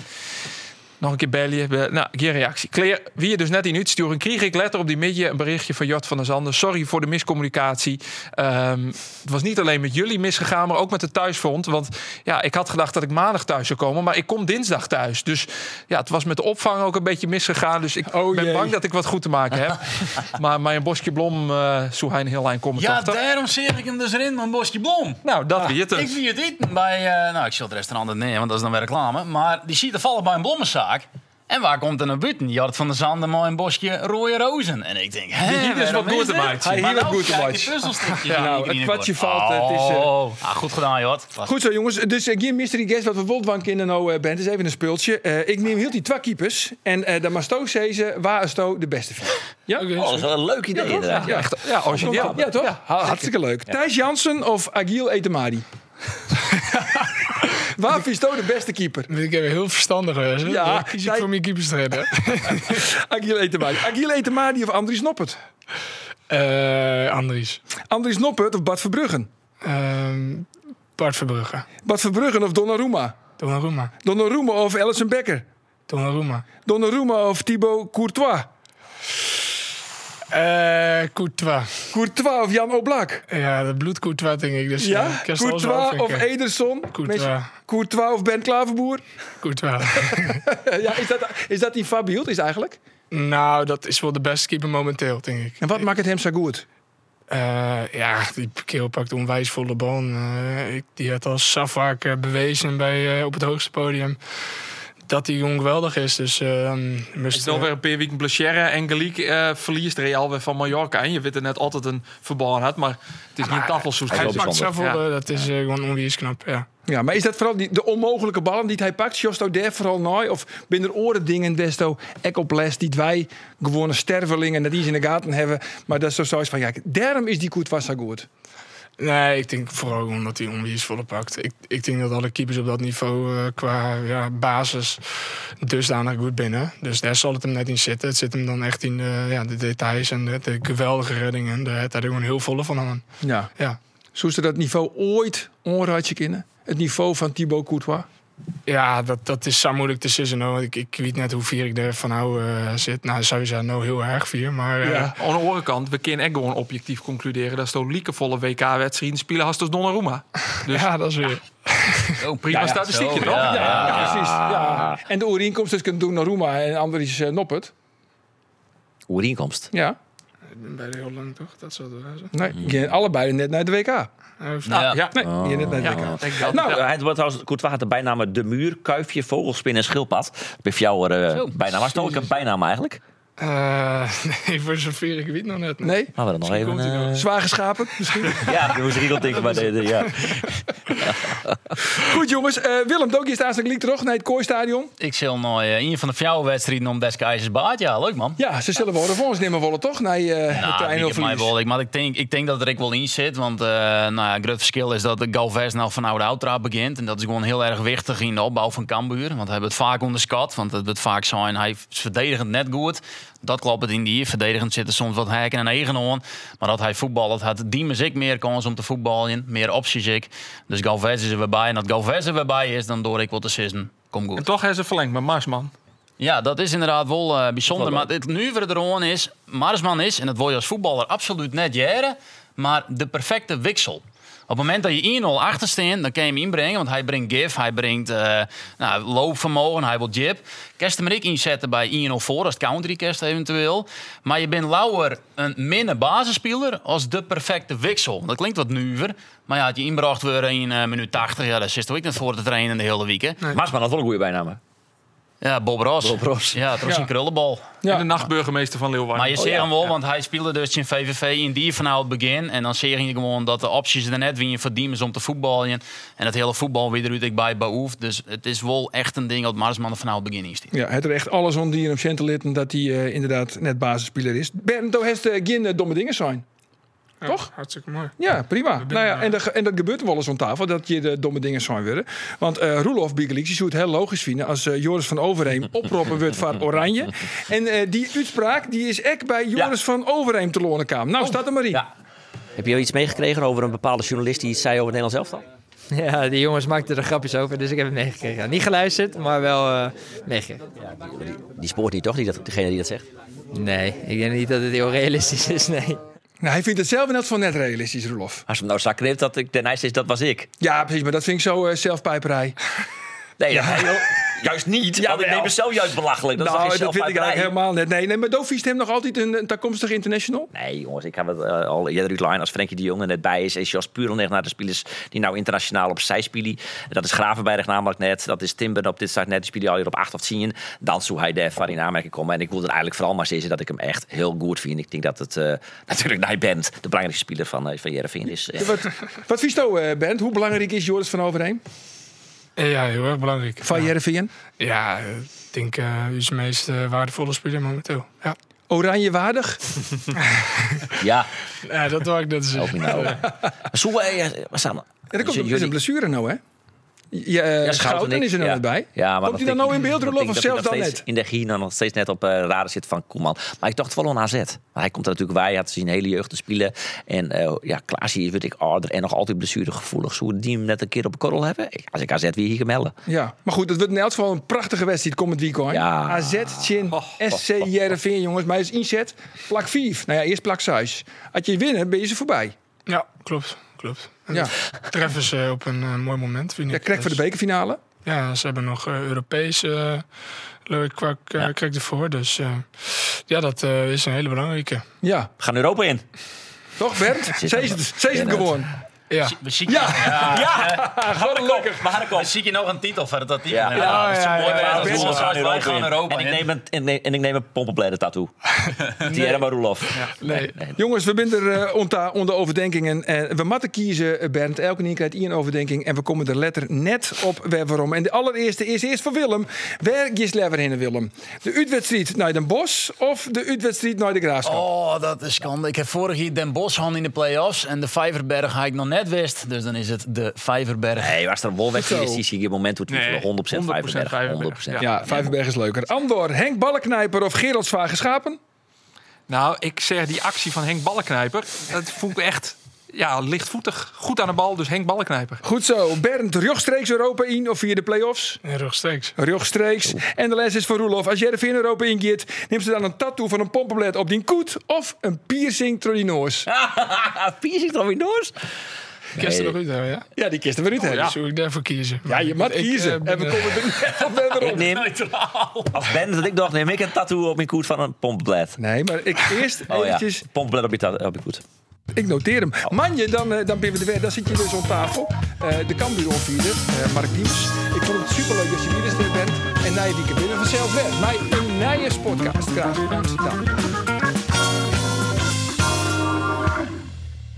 Nog een keer bellen. Nou, geen reactie. Kleer, wie je dus net in uitsturing, kreeg ik letter op die midje een berichtje van Jort van der Zanden. Sorry voor de miscommunicatie. Um, het was niet alleen met jullie misgegaan, maar ook met het thuisfront. Want ja, ik had gedacht dat ik maandag thuis zou komen, maar ik kom dinsdag thuis. Dus ja, het was met de opvang ook een beetje misgegaan. Dus ik oh, ben jee. bang dat ik wat goed te maken heb. Maar mijn Bosje Blom, uh, zo hij een heel lijn komen. Ja, toch, daarom zeg ik hem dus erin, mijn Bosje Blom. Nou, dat ah, wie het dus. Ik wie het eten bij, uh, nou, ik zal het restaurant nee, want dat is dan weer reclame. Maar die ziet er vallen bij een blommenzaak. En waar komt er naar buiten? Jort van der Zanden, mooi een bosje rode rozen. En ik denk, hè, hier is wat goed te maken. Hij hier wat goed te maken. Ja, nou, het kwartje valt. Oh, het is, uh... ah, goed gedaan, Jort. Goed zo, jongens. Dus uh, geen mystery guest wat we Woldwank in de nou uh, bent. is even een speeltje. Uh, ik neem heel die twee keepers. En uh, dan mag Sto zeggen, waar is Sto de beste vier? Ja? Okay. Oh, dat is wel een leuk idee. Ja, ja, ja, echt, ja, origineel. Ja, toch? Ja, hartstikke leuk. Ja. Thijs Jansen of Aguil Etemadi? Waar is Sto de beste keeper? Ik heb heel verstandig geweest. Ja, kies ik voor mijn keepers te redden. Aguil Etemadi. Aguil Etemadi of Andries Noppert? Uh, Andries. Andries Noppert of Bart Verbruggen? Uh, Bart Verbruggen. Bart Verbruggen of Donnarumma? Donnarumma. Donnarumma of Alisson Becker? Donnarumma. Donnarumma of Thibaut Courtois? Uh, Courtois. Courtois of Jan Oblak? Ja, dat bloed Courtois, denk ik. Dus, ja, uh, Courtois of Ederson? Courtois. Courtois of Ben Klaverboer? Courtois. ja, is, dat, is dat die Fabiot is eigenlijk? Nou, dat is wel de beste keeper momenteel, denk ik. En wat maakt het hem zo goed? Uh, ja, die kerel pakt onwijs volle bal. Uh, ik, die had al zo vaak uh, bewezen bij, uh, op het hoogste podium dat hij jong geweldig is. Dus uh, moest is wel weer een paar weken blessure en Galiek uh, verliest Real weer van Mallorca. En je weet er net altijd een verbal had, maar het is niet een tafelsoes. Hij pakt zoveel, ja. Dat is uh, gewoon onwijs knap, ja. Ja, maar is dat vooral die, de onmogelijke ballen die hij pakt? Josto daar vooral nooit? Of binnen er oren dingen Westo, ek op les, die wij gewone stervelingen, dat die ze in de gaten hebben. Maar dat is zo zoiets van, ja, daarom is die Courtois zo goed. Nee, ik denk vooral gewoon dat hij onwijs volle pakt. Ik, ik denk dat alle keepers op dat niveau uh, qua ja, basis dusdanig goed binnen. Dus daar zal het hem net in zitten. Het zit hem dan echt in de, ja, de details en de, de geweldige reddingen. Daar heeft hij gewoon heel volle van aan. Ja. Ja. Zou ze dat niveau ooit onraadje kennen? Het niveau van Thibaut Courtois? Ja, dat, dat is zo moeilijk te zeggen. Nou. Ik, ik weet net hoe vier ik er van nou uh, zit. Nou, sowieso nou heel erg vier. Maar uh, ja. Aan de andere kant, we kunnen echt gewoon objectief concluderen dat zo'n liekevolle W K-wedstrijden spelen als Donnarumma. Dus ja, dat is weer. Oh, prima ja, ja. statistiekje, toch? Ja, ja, ja, ja, precies. Ja. En de oerinkomst is Donnarumma en Andries uh, Noppert. Oerinkomst? Ja. Bij de heel lang toch? Dat zou het wezen. Nee, je mm. allebei net naar de W K. Oh, ja. ja. Nee, oh. je net naar de ja. W K. Ja. Nou, hij had trouwens, Courtois had de bijnamen De Muur, Kuifje, Vogelspin en Schildpad. Bij jou uh, bijnaam. Was het ook een bijnaam eigenlijk? Uh, nee, voor zover ik weet nog net. Nee? nee? Nou, we nog even. Uh... Zwaar geschapen, misschien? ja, je moest er niet denken, maar de, de, ja. Goed jongens, uh, Willem, ook is daar gelijk terug naar het Kooistadion. Ik zal nog uh, een van de vrouwenwedstrijden om des keizers baard. Ja, leuk man. Ja, ze zullen worden voor ons nemen willen toch? Nee, uh, nou, het mij wel. Ik, maar ik denk, ik denk dat er ik wel in zit. Want uh, nou ja, het groot verschil is dat de Galvez nou van oude Outra begint. En dat is gewoon heel erg wichtig in de opbouw van Cambuur. Want we hebben het vaak onderschat. Want het wordt vaak zijn, hij is verdedigend net goed. Dat klopt het in die. Verdedigend zitten soms wat hekken en eigen aan. Maar dat hij voetballen had, Diemes ik meer kans om te voetballen. Meer opties ik. Dus Galvez is er weer bij. En dat Galvez er weer bij is, dan door ik wat te sissen. Kom goed. En toch hebben ze verlengd met Marsman. Ja, dat is inderdaad wel uh, bijzonder. Maar het nu weer erom is, Marsman is, en dat wil je als voetballer absoluut net jaren, maar de perfecte wissel. Op het moment dat je één nul achter staat, dan kan je hem inbrengen. Want hij brengt gif, hij brengt uh, nou, loopvermogen, hij wil jib. Kerst hem er ook inzetten bij één nul voor, als het country kerst eventueel. Maar je bent lauwer een minder basisspeler als de perfecte wissel. Dat klinkt wat nuver. Maar ja, had je inbracht weer in uh, minuut tachtig, ja, daar zit er ook net voor te trainen de hele week. Nee. Marsman had wel een goede bijnaam. Ja, Bob Ross. Bob Ross. Ja, het was ja. een krullenbal. Ja. En de nachtburgemeester van Leeuwarden. Maar je oh, ziet ja. hem wel, ja. want hij speelde dus in V V V in die vanaf het begin. En dan zie je gewoon dat de opties er net weer voor Diemes om te voetballen. En het hele voetbal weer eruit bij behoeft. Dus het is wel echt een ding dat Marsman er vanaf het begin in staat. Ja, het er echt alles om die in op centen litten dat hij uh, inderdaad net basisspeler is. Bernd, toen heeft uh, geen uh, domme dingen zijn. Ja, toch? Hartstikke mooi. Ja, prima. Nou ja, en, dat, en dat gebeurt wel eens aan tafel, dat je de domme dingen zijn willen. Want uh, Roelof Biegelix, die zou het heel logisch vinden als uh, Joris van Overheem oproepen wordt van Oranje. En uh, die uitspraak die is echt bij Joris ja. van Overheem te lonen kwam. Nou, oh. staat er maar in. Ja. Heb je iets meegekregen over een bepaalde journalist die iets zei over het Nederlands elftal? Ja, die jongens maakten er grapjes over, dus ik heb het meegekregen. Niet geluisterd, maar wel uh, meegekregen. Ja, die, die, die spoort niet toch, die dat, degene die dat zegt? Nee, ik denk niet dat het heel realistisch is, nee. Nou, hij vindt het zelf in dat van net realistisch, Roelof. Als hem nou zak heeft dat ik de nice is, dat was ik. Ja, precies, maar dat vind ik zo uh, zelfpijperij. Nee, ja. hij wil, juist niet. Ja, ik neem mezelf juist belachelijk. Dat, nou, is dat vind ik eigenlijk helemaal net. Nee, nee, maar Doof viest hem nog altijd een, een toekomstige international? Nee, jongens, ik heb het uh, al eerder uitlijn als Frenkie de Jong er net bij is. Is Jos Puurl naar de spelers die nou internationaal op zij spelen. Dat is Gravenberg namelijk net. Dat is Timber op dit start net. Die spelen al hier op acht of tien. Dan zou hij daar in aanmerking komen. En ik wil er eigenlijk vooral maar zeggen dat ik hem echt heel goed vind. Ik denk dat het uh, natuurlijk hij bent de belangrijkste speler van, uh, van Heerenveen is. Uh. Ja, wat wat vies jou, uh, Bernd? Hoe belangrijk is Joris van Overheem? Ja, heel erg belangrijk. Van ja. Heerenveen? Ja, ik denk uh, u is de meest uh, waardevolle speler momenteel. Ja. Oranje waardig? ja. Ja, dat wou ik net zeggen. Nou. Zo, uh, we staan. Er komt een, is een blessure nou, hè? Ja, uh, Ja, Schouten is er nog ja. net bij. Ja, maar Komt hij dan nou in beeld, Roelof, of zelfs dan net? In de Gino nog steeds net op uh, radar zit van Koeman. Maar ik dacht wel aan A Z. Maar hij komt er natuurlijk bij. Hij had zijn hele jeugd te spelen. En uh, ja, Klaasje is weet ik ouder en nog altijd blessuregevoelig. Zou die hem net een keer op een korrel hebben? Ik, als ik A Z weer hier gemellen. Ja, maar goed, het wordt in elk geval een prachtige wedstrijd komend weekend. Ja. A Z, Chin, S C, Heerenveen, jongens. Maar is inzet, plak vijf. Nou ja, eerst plak zes. Als je wint, ben je ze voorbij. Ja, klopt. klopt. En Ja. treffen ze op een uh, mooi moment, vind ik. Ja, krijg voor de bekerfinale. Ja, ze hebben nog uh, Europees uh, leuk kwak uh, ja. krijg ervoor. Dus uh, ja, dat uh, is een hele belangrijke. Ja. We gaan Europa in. Toch, Bernd? Ze is het, ze is het gewoon. Ja. We zien Ja. ja. Ja. Gelukkig. Dan zie je nog een titel voor dat team. Ja. Ja, Ja, dat is ja, zo mooi. ja, ja. Dat is We gaan wij Europa gaan in. Europa En ik in. neem een, en, en ik neem een pompenbladen tattoo. Die Erma Roelof. Nee. Jongens, we zijn er uh, onder, onder overdenkingen. En we moeten kiezen, uh, Bernd. Elke keer krijgt een overdenking. En we komen er letter net op waar waarom. En de allereerste is eerst voor Willem. Waar is lever heen, Willem? De uitwedstrijd naar Den Bosch of de uitwedstrijd naar de Graafschap? Oh, dat is schande. Ik heb vorig jaar Den Bosch gehad in de play-offs. En de Vijverberg had ik nog net wist. Dus dan is het de Vijverberg. Nee, was er een wolwedstrijd is, zie je op het moment hoe het Nee, honderd procent Vijverberg. honderd procent. Ja, Vijverberg is leuker. Andor, Henk Ballenknijper of Gerald Zwaar Schapen? Nou, ik zeg die actie van Henk Ballenknijper. Dat vond ik echt ja, lichtvoetig. Goed aan de bal, dus Henk Ballenknijper. Goed zo. Bernd, rechtstreeks Europa in of via de play-offs? Ja, rechtstreeks. Rechtstreeks. En de les is voor Roelof. Als jij er in Europa in gaat, neemt ze dan een tattoo van een pompenblad op die koet of een piercing door die noos? Piercing door die noos? Kist er nog uit, hè, ja? Ja, die kist er weer uit. Ja. hebben. Zou ik daarvoor kiezen? Ja, je mag Ik, kiezen. uh, ben, en we uh, komen er net op verder Ik op. neem, als Ben dat ik dacht, neem ik een tattoo op mijn koet van een pompenblad. Nee, maar ik eerst Oh ja, eventjes... pompenblad op je, ta- op je koet. Ik noteer hem. Manje, dan, uh, dan ben je er weer. Dan zit je dus op tafel. Uh, de Cambuur-onvierder, uh, Mark Diemers. Ik vond het superleuk dat je hier eens bent. En na je dieke binnen vanzelf weg. Mij een nieuwe podcast. Graag gedaan.